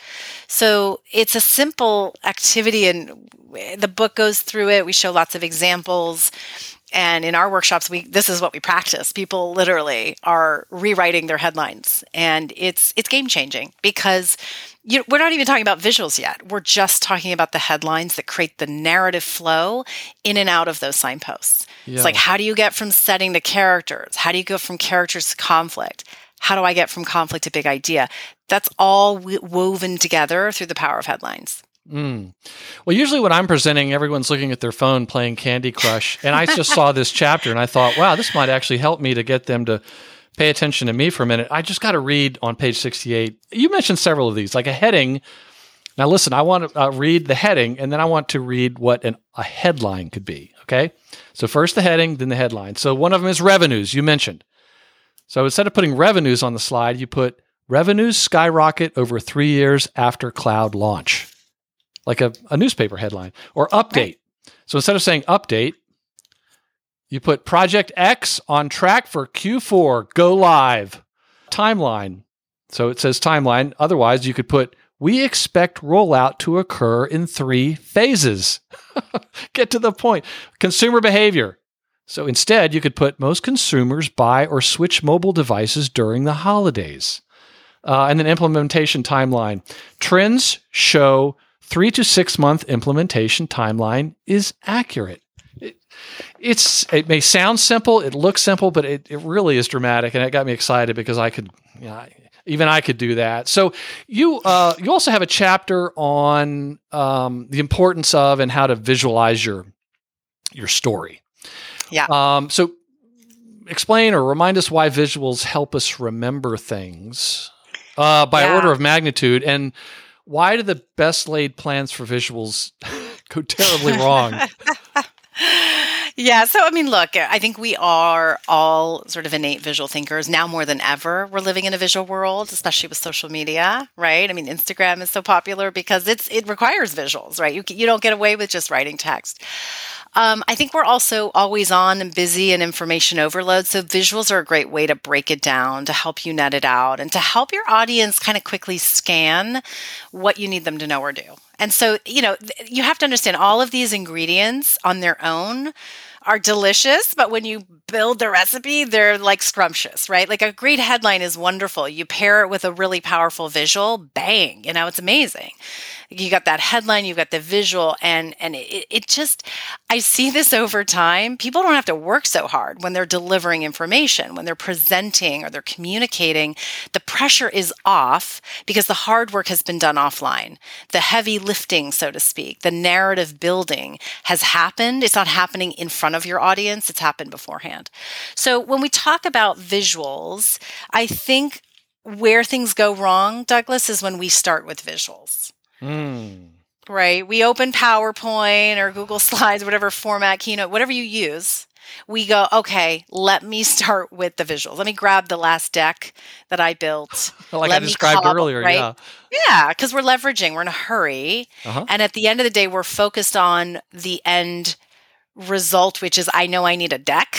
So it's a simple activity, and the book goes through it. We show lots of examples. And in our workshops, we this is what we practice. People literally are rewriting their headlines, and it's it's game changing because you, we're not even talking about visuals yet. We're just talking about the headlines that create the narrative flow in and out of those signposts. Yeah. It's like, how do you get from setting to characters? How do you go from characters to conflict? How do I get from conflict to big idea? That's all w- woven together through the power of headlines. Mm. Well, usually when I'm presenting, everyone's looking at their phone playing Candy Crush. And I just saw this chapter and I thought, wow, this might actually help me to get them to pay attention to me for a minute. I just got to read on page sixty-eight. You mentioned several of these, like a heading. Now, listen, I want to uh, read the heading, and then I want to read what an, a headline could be, okay? So first the heading, then the headline. So one of them is revenues, you mentioned. So instead of putting revenues on the slide, you put revenues skyrocket over three years after cloud launch, like a, a newspaper headline, or update. Right. So instead of saying update, you put Project X on track for Q four, go live. Timeline. So it says timeline. Otherwise, you could put, we expect rollout to occur in three phases. Get to the point. Consumer behavior. So instead, you could put, most consumers buy or switch mobile devices during the holidays. Uh, and then implementation timeline. Trends show three to six month implementation timeline is accurate. It, it's it may sound simple, it looks simple, but it, it really is dramatic, and it got me excited because I could, you know, even I could do that. So you uh, you also have a chapter on um, the importance of and how to visualize your your story. Yeah. Um, so explain or remind us why visuals help us remember things uh, by yeah. order of magnitude, and why do the best laid plans for visuals go terribly wrong? Yeah. So, I mean, look, I think we are all sort of innate visual thinkers now more than ever. We're living in a visual world, especially with social media, right? I mean, Instagram is so popular because it's it requires visuals, right? You you don't get away with just writing text. Um, I think we're also always on and busy and information overload. So visuals are a great way to break it down, to help you net it out, and to help your audience kind of quickly scan what you need them to know or do. And so, you know, th- you have to understand all of these ingredients on their own are delicious, but when you build the recipe, they're like scrumptious, right? Like a great headline is wonderful. You pair it with a really powerful visual, bang, you know, it's amazing. You got that headline, you got the visual, and and it, it just, I see this over time. People don't have to work so hard when they're delivering information, when they're presenting or they're communicating. The pressure is off because the hard work has been done offline. The heavy lifting, so to speak, the narrative building has happened. It's not happening in front of your audience. It's happened beforehand. So when we talk about visuals, I think where things go wrong, Douglas, is when we start with visuals. Mm. Right? We open PowerPoint or Google Slides, whatever format, Keynote, whatever you use. We go, okay, let me start with the visuals. Let me grab the last deck that I built. Like let I described cobble, earlier, right? yeah. Yeah, because we're leveraging. We're in a hurry. Uh-huh. And at the end of the day, we're focused on the end result, which is I know I need a deck.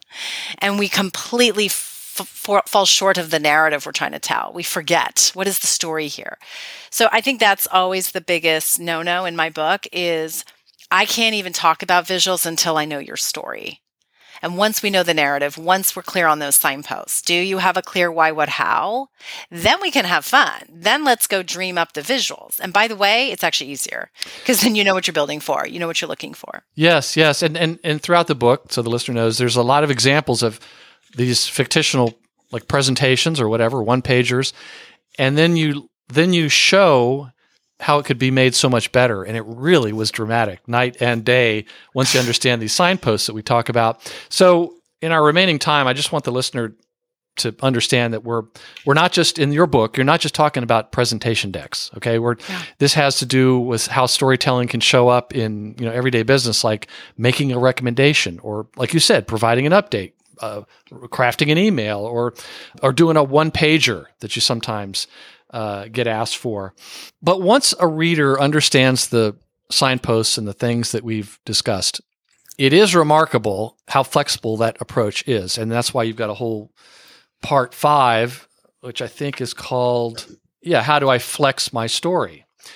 And we completely f- f- fall short of the narrative we're trying to tell. We forget, what is the story here? So I think that's always the biggest no-no in my book is I can't even talk about visuals until I know your story. And once we know the narrative, once we're clear on those signposts, do you have a clear why, what, how? Then we can have fun. Then let's go dream up the visuals. And by the way, it's actually easier because then you know what you're building for. You know what you're looking for. Yes, yes. And, and, and throughout the book, so the listener knows, there's a lot of examples of these fictional like presentations or whatever, one-pagers. And then you then you show how it could be made so much better. And it really was dramatic, night and day, once you understand these signposts that we talk about. So in our remaining time, I just want the listener to understand that we're we're not just, in your book, you're not just talking about presentation decks, okay? We're yeah. This has to do with how storytelling can show up in, you know, everyday business, like making a recommendation or, like you said, providing an update, uh, crafting an email, or or doing a one-pager that you sometimes Uh, get asked for. But once a reader understands the signposts and the things that we've discussed, it is remarkable how flexible that approach is. And that's why you've got a whole part five, which I think is called, yeah, How Do I Flex My Story?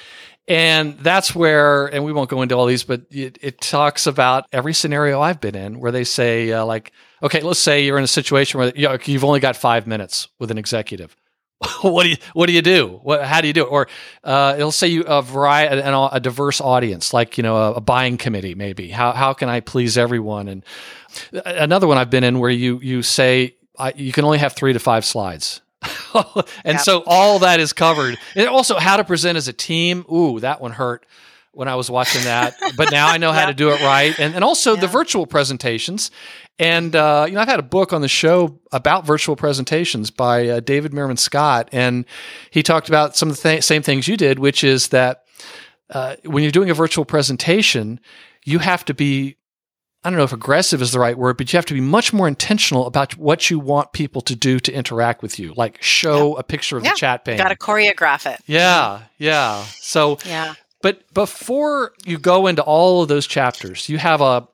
And that's where, and we won't go into all these, but it, it talks about every scenario I've been in where they say, uh, like, okay, let's say you're in a situation where you know, you've only got five minutes with an executive. what do you What do you do? What, how do you do it? Or uh, it'll say you a variety, a, a diverse audience, like you know, a, a buying committee, maybe. How how can I please everyone? And another one I've been in where you you say I, you can only have three to five slides. and yep. So all that is covered. And also how to present as a team. Ooh, that one hurt when I was watching that. But now I know how yeah. to do it right. And and also yeah. the virtual presentations. And uh, you know, I've had a book on the show about virtual presentations by uh, David Meerman Scott. And he talked about some of the th- same things you did, which is that uh, when you're doing a virtual presentation, you have to be, I don't know if aggressive is the right word, but you have to be much more intentional about what you want people to do to interact with you, like show yeah. a picture of yeah. the chat pane. Got to choreograph it. Yeah, yeah. So, yeah. But before you go into all of those chapters, you have a,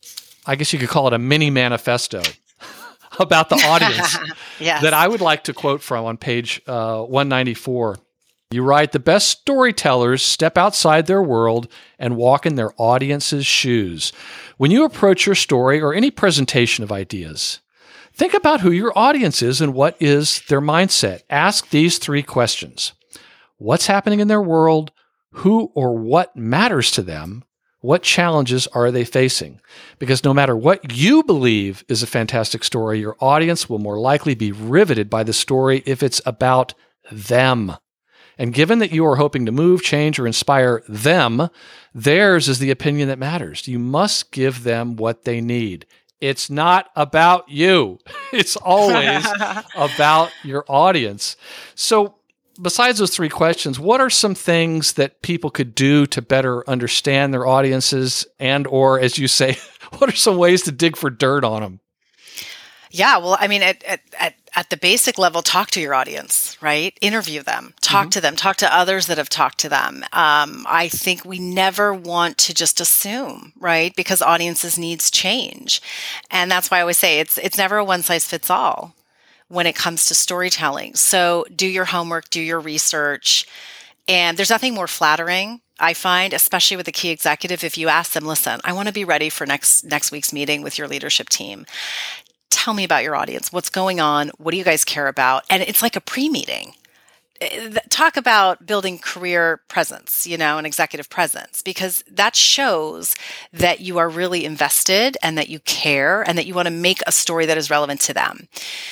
I guess you could call it a mini manifesto about the audience yes. that I would like to quote from on page uh, one ninety-four. You write, the best storytellers step outside their world and walk in their audience's shoes. When you approach your story or any presentation of ideas, think about who your audience is and what is their mindset. Ask these three questions. What's happening in their world? Who or what matters to them? What challenges are they facing? Because no matter what you believe is a fantastic story, your audience will more likely be riveted by the story if it's about them. And given that you are hoping to move, change, or inspire them, theirs is the opinion that matters. You must give them what they need. It's not about you. It's always about your audience. So besides those three questions, what are some things that people could do to better understand their audiences and, or as you say, what are some ways to dig for dirt on them? Yeah, well, I mean, at, at, at, at the basic level, talk to your audience, right? Interview them, talk mm-hmm. to them, talk to others that have talked to them. Um, I think we never want to just assume, right? Because audiences needs change. And that's why I always say it's it's never a one size fits all when it comes to storytelling. So do your homework, do your research. And there's nothing more flattering, I find, especially with a key executive, if you ask them, listen, I want to be ready for next next week's meeting with your leadership team. Tell me about your audience. What's going on? What do you guys care about? And it's like a pre-meeting. Talk about building career presence, you know, and executive presence, because that shows that you are really invested and that you care and that you want to make a story that is relevant to them.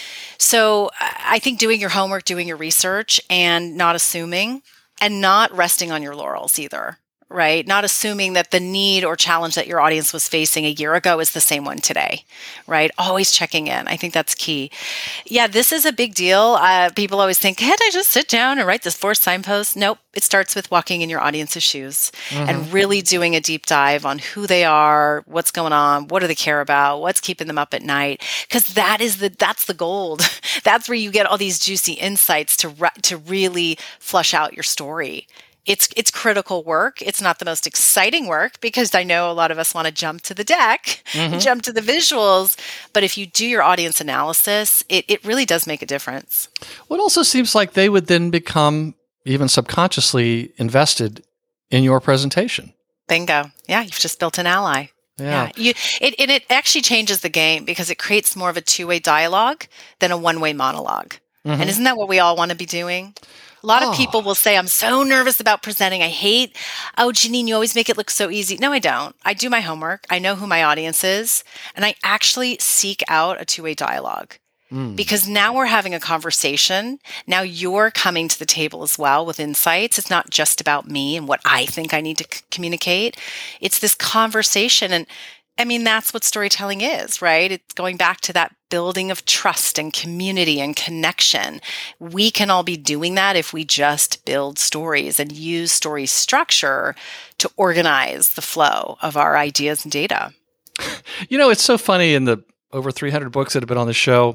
So I think doing your homework, doing your research, and not assuming and not resting on your laurels either. Right? Not assuming that the need or challenge that your audience was facing a year ago is the same one today, right? Always checking in. I think that's key. Yeah, this is a big deal. Uh, people always think, can't I just sit down and write this four signpost? Nope. It starts with walking in your audience's shoes mm-hmm. and really doing a deep dive on who they are, what's going on, what do they care about, what's keeping them up at night? Because that is the that's the gold. That's where you get all these juicy insights to re- to really flush out your story. It's it's critical work. It's not the most exciting work because I know a lot of us want to jump to the deck, mm-hmm. jump to the visuals. But if you do your audience analysis, it, it really does make a difference. Well, it also seems like they would then become even subconsciously invested in your presentation. Bingo. Yeah, you've just built an ally. Yeah. yeah. You, it, and it actually changes the game because it creates more of a two-way dialogue than a one-way monologue. Mm-hmm. And isn't that what we all want to be doing? A lot oh. of people will say, I'm so nervous about presenting. I hate, oh, Janine, you always make it look so easy. No, I don't. I do my homework. I know who my audience is. And I actually seek out a two-way dialogue mm. because now we're having a conversation. Now you're coming to the table as well with insights. It's not just about me and what I think I need to c- communicate. It's this conversation. And I mean, that's what storytelling is, right? It's going back to that building of trust and community and connection. We can all be doing that if we just build stories and use story structure to organize the flow of our ideas and data. You know, it's so funny in the over three hundred books that have been on the show,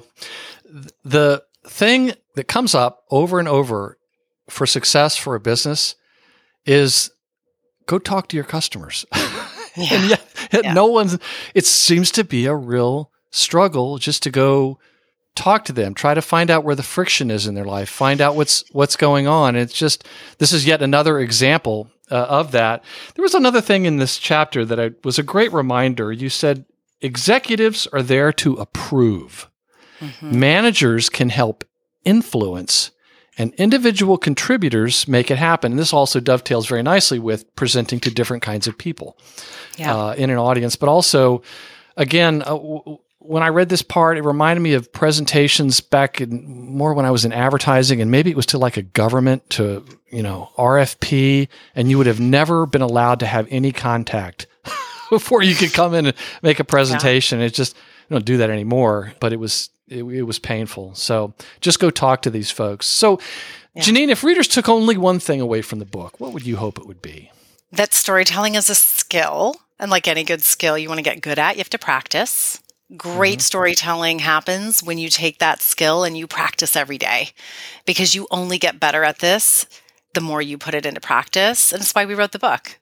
the thing that comes up over and over for success for a business is go talk to your customers. Yeah. And yet, yet yeah. no one's, it seems to be a real struggle just to go talk to them, try to find out where the friction is in their life, find out what's, what's going on. It's just, this is yet another example uh, of that. There was another thing in this chapter that I, was a great reminder. You said executives are there to approve. Mm-hmm. Managers can help influence, and individual contributors make it happen. And this also dovetails very nicely with presenting to different kinds of people yeah. uh, in an audience. But also, again, uh, w- when I read this part, it reminded me of presentations back in more when I was in advertising, and maybe it was to like a government, to, you know, R F P, and you would have never been allowed to have any contact before you could come in and make a presentation. Yeah. It's just, you don't do that anymore, but it was, it, it was painful. So just go talk to these folks. So yeah. Janine, if readers took only one thing away from the book, what would you hope it would be? That storytelling is a skill. And like any good skill you want to get good at, you have to practice. Great mm-hmm. storytelling happens when you take that skill and you practice every day, because you only get better at this the more you put it into practice. And that's why we wrote the book.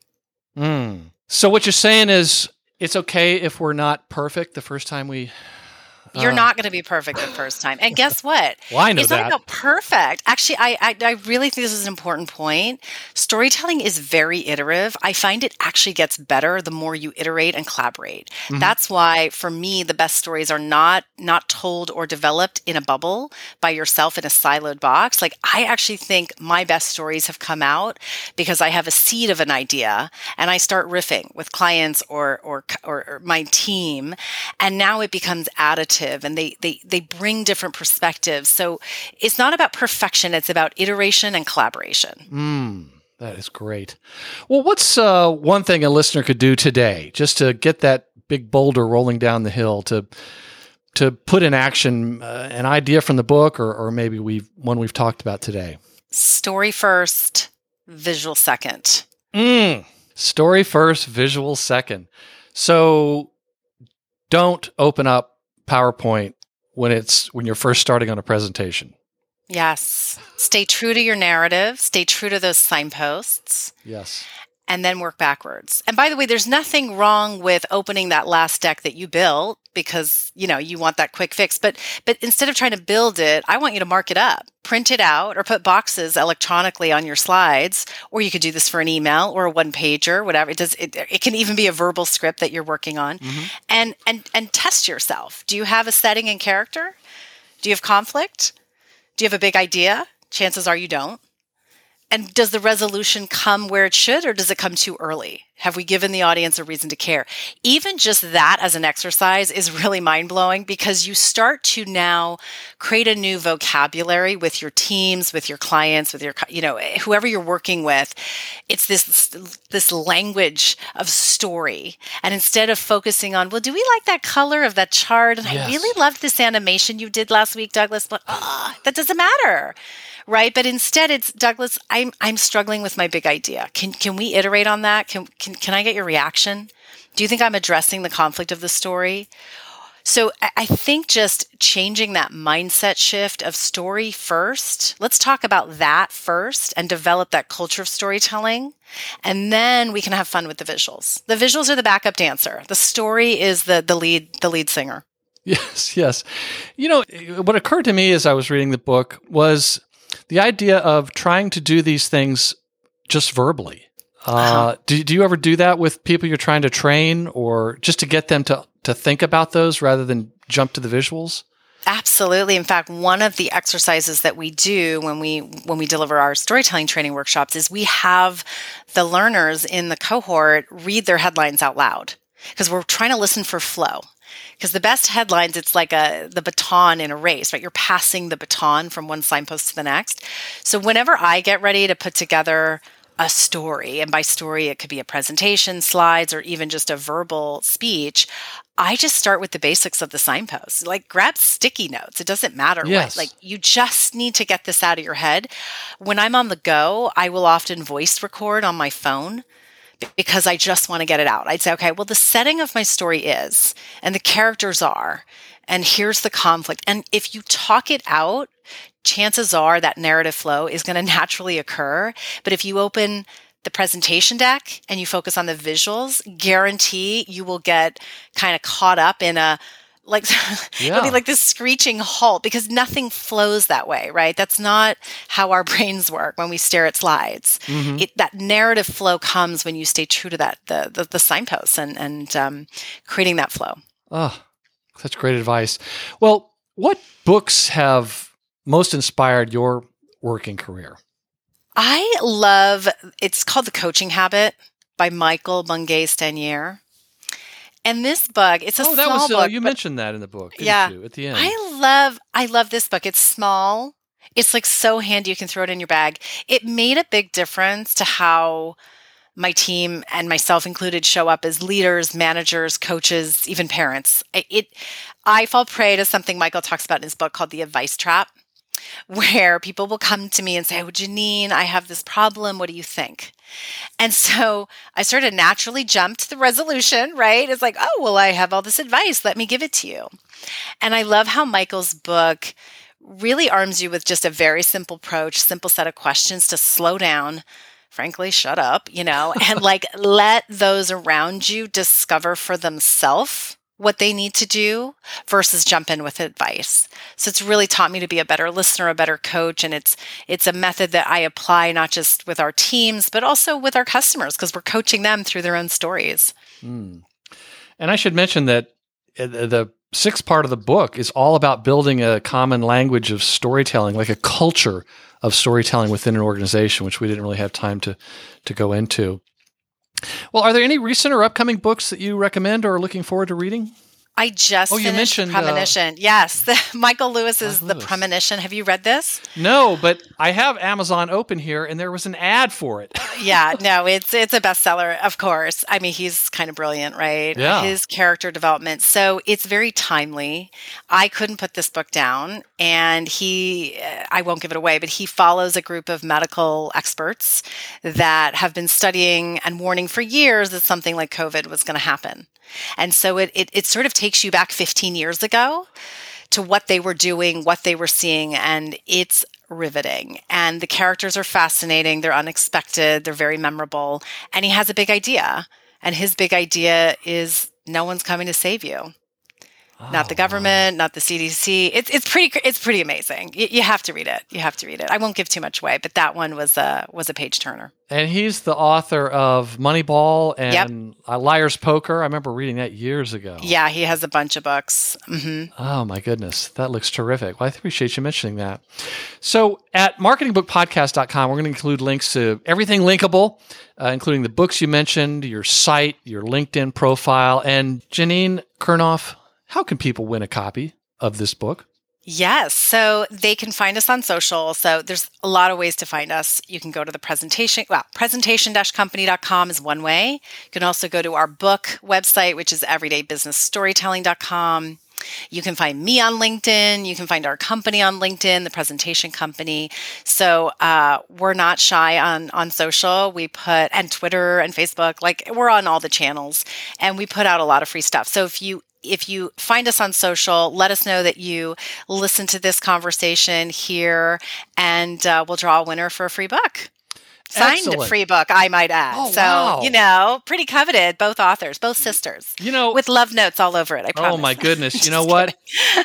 Mm. So what you're saying is it's okay if we're not perfect the first time we... You're uh, not going to be perfect the first time. And guess what? Well, I know it's that. It's not about perfect. Actually, I, I I really think this is an important point. Storytelling is very iterative. I find it actually gets better the more you iterate and collaborate. Mm-hmm. That's why, for me, the best stories are not not told or developed in a bubble by yourself in a siloed box. Like, I actually think my best stories have come out because I have a seed of an idea and I start riffing with clients or or or, or my team, and now it becomes additive. And they, they they bring different perspectives. So it's not about perfection. It's about iteration and collaboration. Mm, that is great. Well, what's uh, one thing a listener could do today just to get that big boulder rolling down the hill, to to put in action uh, an idea from the book, or, or maybe we've one we've talked about today? Story first, visual second. Mm, story first, visual second. So don't open up PowerPoint when it's when you're first starting on a presentation. Yes. Stay true to your narrative. Stay true to those signposts. Yes. And then work backwards. And by the way, there's nothing wrong with opening that last deck that you built because, you know, you want that quick fix. But but instead of trying to build it, I want you to mark it up, print it out, or put boxes electronically on your slides. Or you could do this for an email or a one pager, whatever. It does. It, it can even be a verbal script that you're working on, mm-hmm. and and and test yourself. Do you have a setting and character? Do you have conflict? Do you have a big idea? Chances are you don't. And does the resolution come where it should, or does it come too early? Have we given the audience a reason to care? Even just that as an exercise is really mind-blowing, because you start to now create a new vocabulary with your teams, with your clients, with your, you know, whoever you're working with. It's this, this language of story. And instead of focusing on, well, do we like that color of that chart? And yes. I really loved this animation you did last week, Douglas, but oh, that doesn't matter. Right. But instead it's, Douglas, I'm I'm struggling with my big idea. Can can we iterate on that? Can can can I get your reaction? Do you think I'm addressing the conflict of the story? So I, I think just changing that mindset shift of story first. Let's talk about that first and develop that culture of storytelling. And then we can have fun with the visuals. The visuals are the backup dancer. The story is the the lead the lead singer. Yes, yes. You know, what occurred to me as I was reading the book was the idea of trying to do these things just verbally. Uh, uh-huh. do, do you ever do that with people you're trying to train, or just to get them to, to think about those rather than jump to the visuals? Absolutely. In fact, one of the exercises that we do when we when we deliver our storytelling training workshops is we have the learners in the cohort read their headlines out loud, because we're trying to listen for flow. Because the best headlines, it's like a the baton in a race, right? You're passing the baton from one signpost to the next. So whenever I get ready to put together a story, and by story, it could be a presentation, slides, or even just a verbal speech, I just start with the basics of the signpost. Like, grab sticky notes. It doesn't matter yes. what. Like, you just need to get this out of your head. When I'm on the go, I will often voice record on my phone, because I just want to get it out. I'd say, okay, well, the setting of my story is, and the characters are, and here's the conflict. And if you talk it out, chances are that narrative flow is going to naturally occur. But if you open the presentation deck and you focus on the visuals, guarantee you will get kind of caught up in a Like Yeah. it'll be like this screeching halt because nothing flows that way, right? That's not how our brains work when we stare at slides. Mhm. It, that narrative flow comes when you stay true to that, the the, the signposts and, and um, creating that flow. Oh, such great advice. Well, what books have most inspired your working career? I love, it's called The Coaching Habit by Michael Bungay Stanier. And this book, it's a oh, that small was uh, book. you but mentioned that in the book, didn't Yeah. you, at the end? I love, I love this book. It's small. It's like so handy. You can throw it in your bag. It made a big difference to how my team and myself included show up as leaders, managers, coaches, even parents. It, it I fall prey to something Michael talks about in his book called the advice trap, where people will come to me and say, oh, Janine, I have this problem. What do you think? And so I sort of naturally jump to the resolution, right? It's like, oh, well, I have all this advice. Let me give it to you. And I love how Michael's book really arms you with just a very simple approach, simple set of questions to slow down, frankly, shut up, you know, and like let those around you discover for themselves what they need to do versus jump in with advice. So it's really taught me to be a better listener, a better coach. And it's it's a method that I apply not just with our teams, but also with our customers because we're coaching them through their own stories. Mm. And I should mention that the sixth part of the book is all about building a common language of storytelling, like a culture of storytelling within an organization, which we didn't really have time to, to go into. Well, are there any recent or upcoming books that you recommend or are looking forward to reading? I just Oh, you finished mentioned, Premonition. Uh, yes, the, Michael Lewis's Michael The Lewis. Premonition. Have you read this? No, but I have Amazon open here, and there was an ad for it. Yeah, no, it's it's a bestseller, of course. I mean, he's kind of brilliant, right? Yeah. His character development. So it's very timely. I couldn't put this book down, and he, I won't give it away, but he follows a group of medical experts that have been studying and warning for years that something like COVID was going to happen. And so it, it it sort of takes you back fifteen years ago to what they were doing, what they were seeing, and it's riveting. And the characters are fascinating. They're unexpected. They're very memorable. And he has a big idea. And his big idea is no one's coming to save you. Not the government, not the C D C. It's it's pretty it's pretty amazing. You, you have to read it. You have to read it. I won't give too much away, but that one was a was a page turner. And he's the author of Moneyball Yep. and uh, Liar's Poker. I remember reading that years ago. Yeah, he has a bunch of books. hmm Oh, my goodness. That looks terrific. Well, I appreciate you mentioning that. So at marketing book podcast dot com, we're going to include links to everything linkable, uh, including the books you mentioned, your site, your LinkedIn profile. And Janine Curnoff, how can people win a copy of this book? Yes. So they can find us on social. So there's a lot of ways to find us. You can go to the presentation. Well, presentation dash company dot com is one way. You can also go to our book website, which is everyday business storytelling dot com. You can find me on LinkedIn. You can find our company on LinkedIn, the Presentation Company. So uh, we're not shy on, on social. We put, and Twitter and Facebook, like we're on all the channels, and we put out a lot of free stuff. So if you If you find us on social, let us know that you listen to this conversation here, and uh, we'll draw a winner for a free book. Signed Excellent. free book, I might add. Oh, so, wow. you know, pretty coveted, both authors, both sisters, You know, with love notes all over it, I promise. oh my goodness. You Just know what?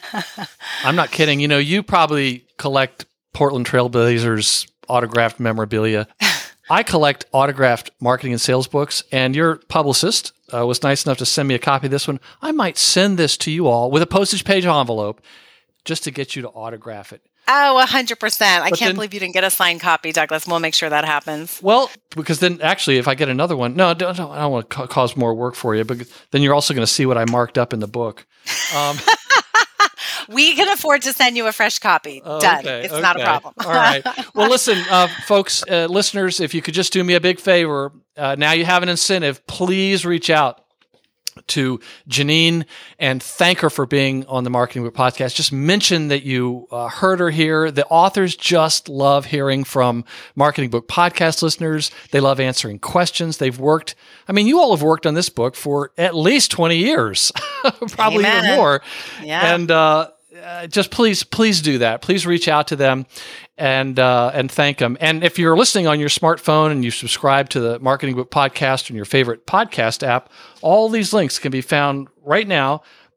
I'm not kidding. You know, you probably collect Portland Trailblazers autographed memorabilia. I collect autographed marketing and sales books, and your publicist uh, was nice enough to send me a copy of this one. I might send this to you all with a postage page envelope just to get you to autograph it. Oh, one hundred percent. I But can't then- believe you didn't get a signed copy, Douglas. We'll make sure that happens. Well, because then actually, if I get another one, no, don't, don't, I don't want to ca- cause more work for you, but then you're also going to see what I marked up in the book. Um, We can afford to send you a fresh copy. Oh, Done. okay, It's not a okay. problem. All right. Well, listen, uh, folks, uh, listeners, if you could just do me a big favor, uh, now you have an incentive. Please reach out to Janine and thank her for being on the Marketing Book Podcast. Just mention that you uh, heard her here. The authors just love hearing from Marketing Book Podcast listeners. They love answering questions. They've worked, I mean, you all have worked on this book for at least twenty years, probably Amen. even more. Yeah. And uh, uh, just please, please do that. Please reach out to them and uh, and thank them. And if you're listening on your smartphone and you subscribe to the Marketing Book Podcast on your favorite podcast app, all these links can be found right now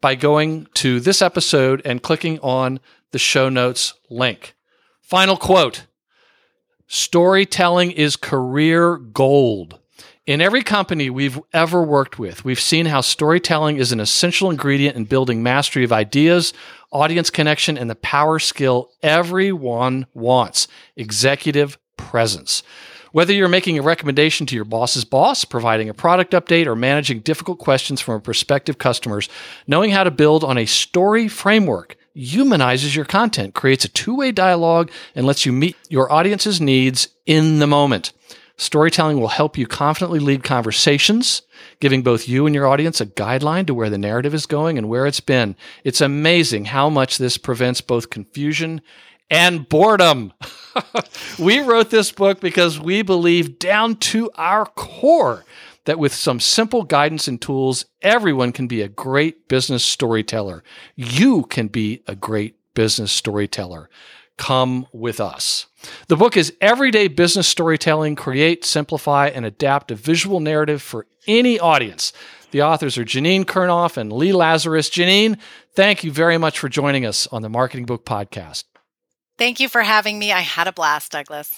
by going to this episode and clicking on the show notes link. Final quote: storytelling is career gold. In every company we've ever worked with, we've seen how storytelling is an essential ingredient in building mastery of ideas, audience connection, and the power skill everyone wants: executive presence. Whether you're making a recommendation to your boss's boss, providing a product update, or managing difficult questions from prospective customers, knowing how to build on a story framework humanizes your content, creates a two-way dialogue, and lets you meet your audience's needs in the moment. Storytelling will help you confidently lead conversations, giving both you and your audience a guideline to where the narrative is going and where it's been. It's amazing how much this prevents both confusion and boredom. We wrote this book because we believe down to our core that with some simple guidance and tools, everyone can be a great business storyteller. You can be a great business storyteller. Come with us. The book is Everyday Business Storytelling: Create, Simplify, and Adapt a Visual Narrative for Any Audience. The authors are Janine Kurnoff and Lee Lazarus. Janine, thank you very much for joining us on the Marketing Book Podcast. Thank you for having me. I had a blast, Douglas.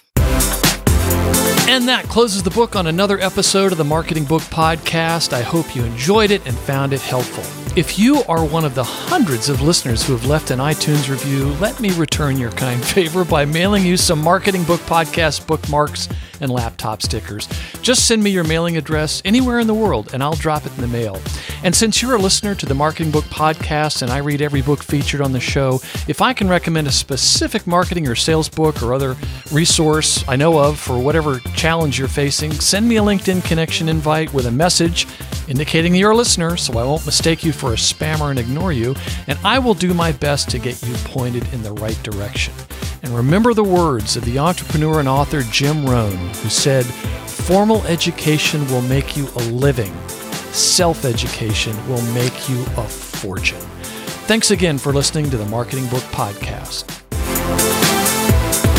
And that closes the book on another episode of the Marketing Book Podcast. I hope you enjoyed it and found it helpful. If you are one of the hundreds of listeners who have left an iTunes review, let me return your kind favor by mailing you some Marketing Book Podcast bookmarks and laptop stickers. Just send me your mailing address anywhere in the world, and I'll drop it in the mail. And since you're a listener to the Marketing Book Podcast and I read every book featured on the show, if I can recommend a specific marketing or sales book or other resource I know of for whatever challenge you're facing, send me a LinkedIn connection invite with a message indicating you're a listener so I won't mistake you for a spammer and ignore you, and I will do my best to get you pointed in the right direction. And remember the words of the entrepreneur and author Jim Rohn, who said, "Formal education will make you a living. Self-education will make you a fortune." Thanks again for listening to the Marketing Book Podcast.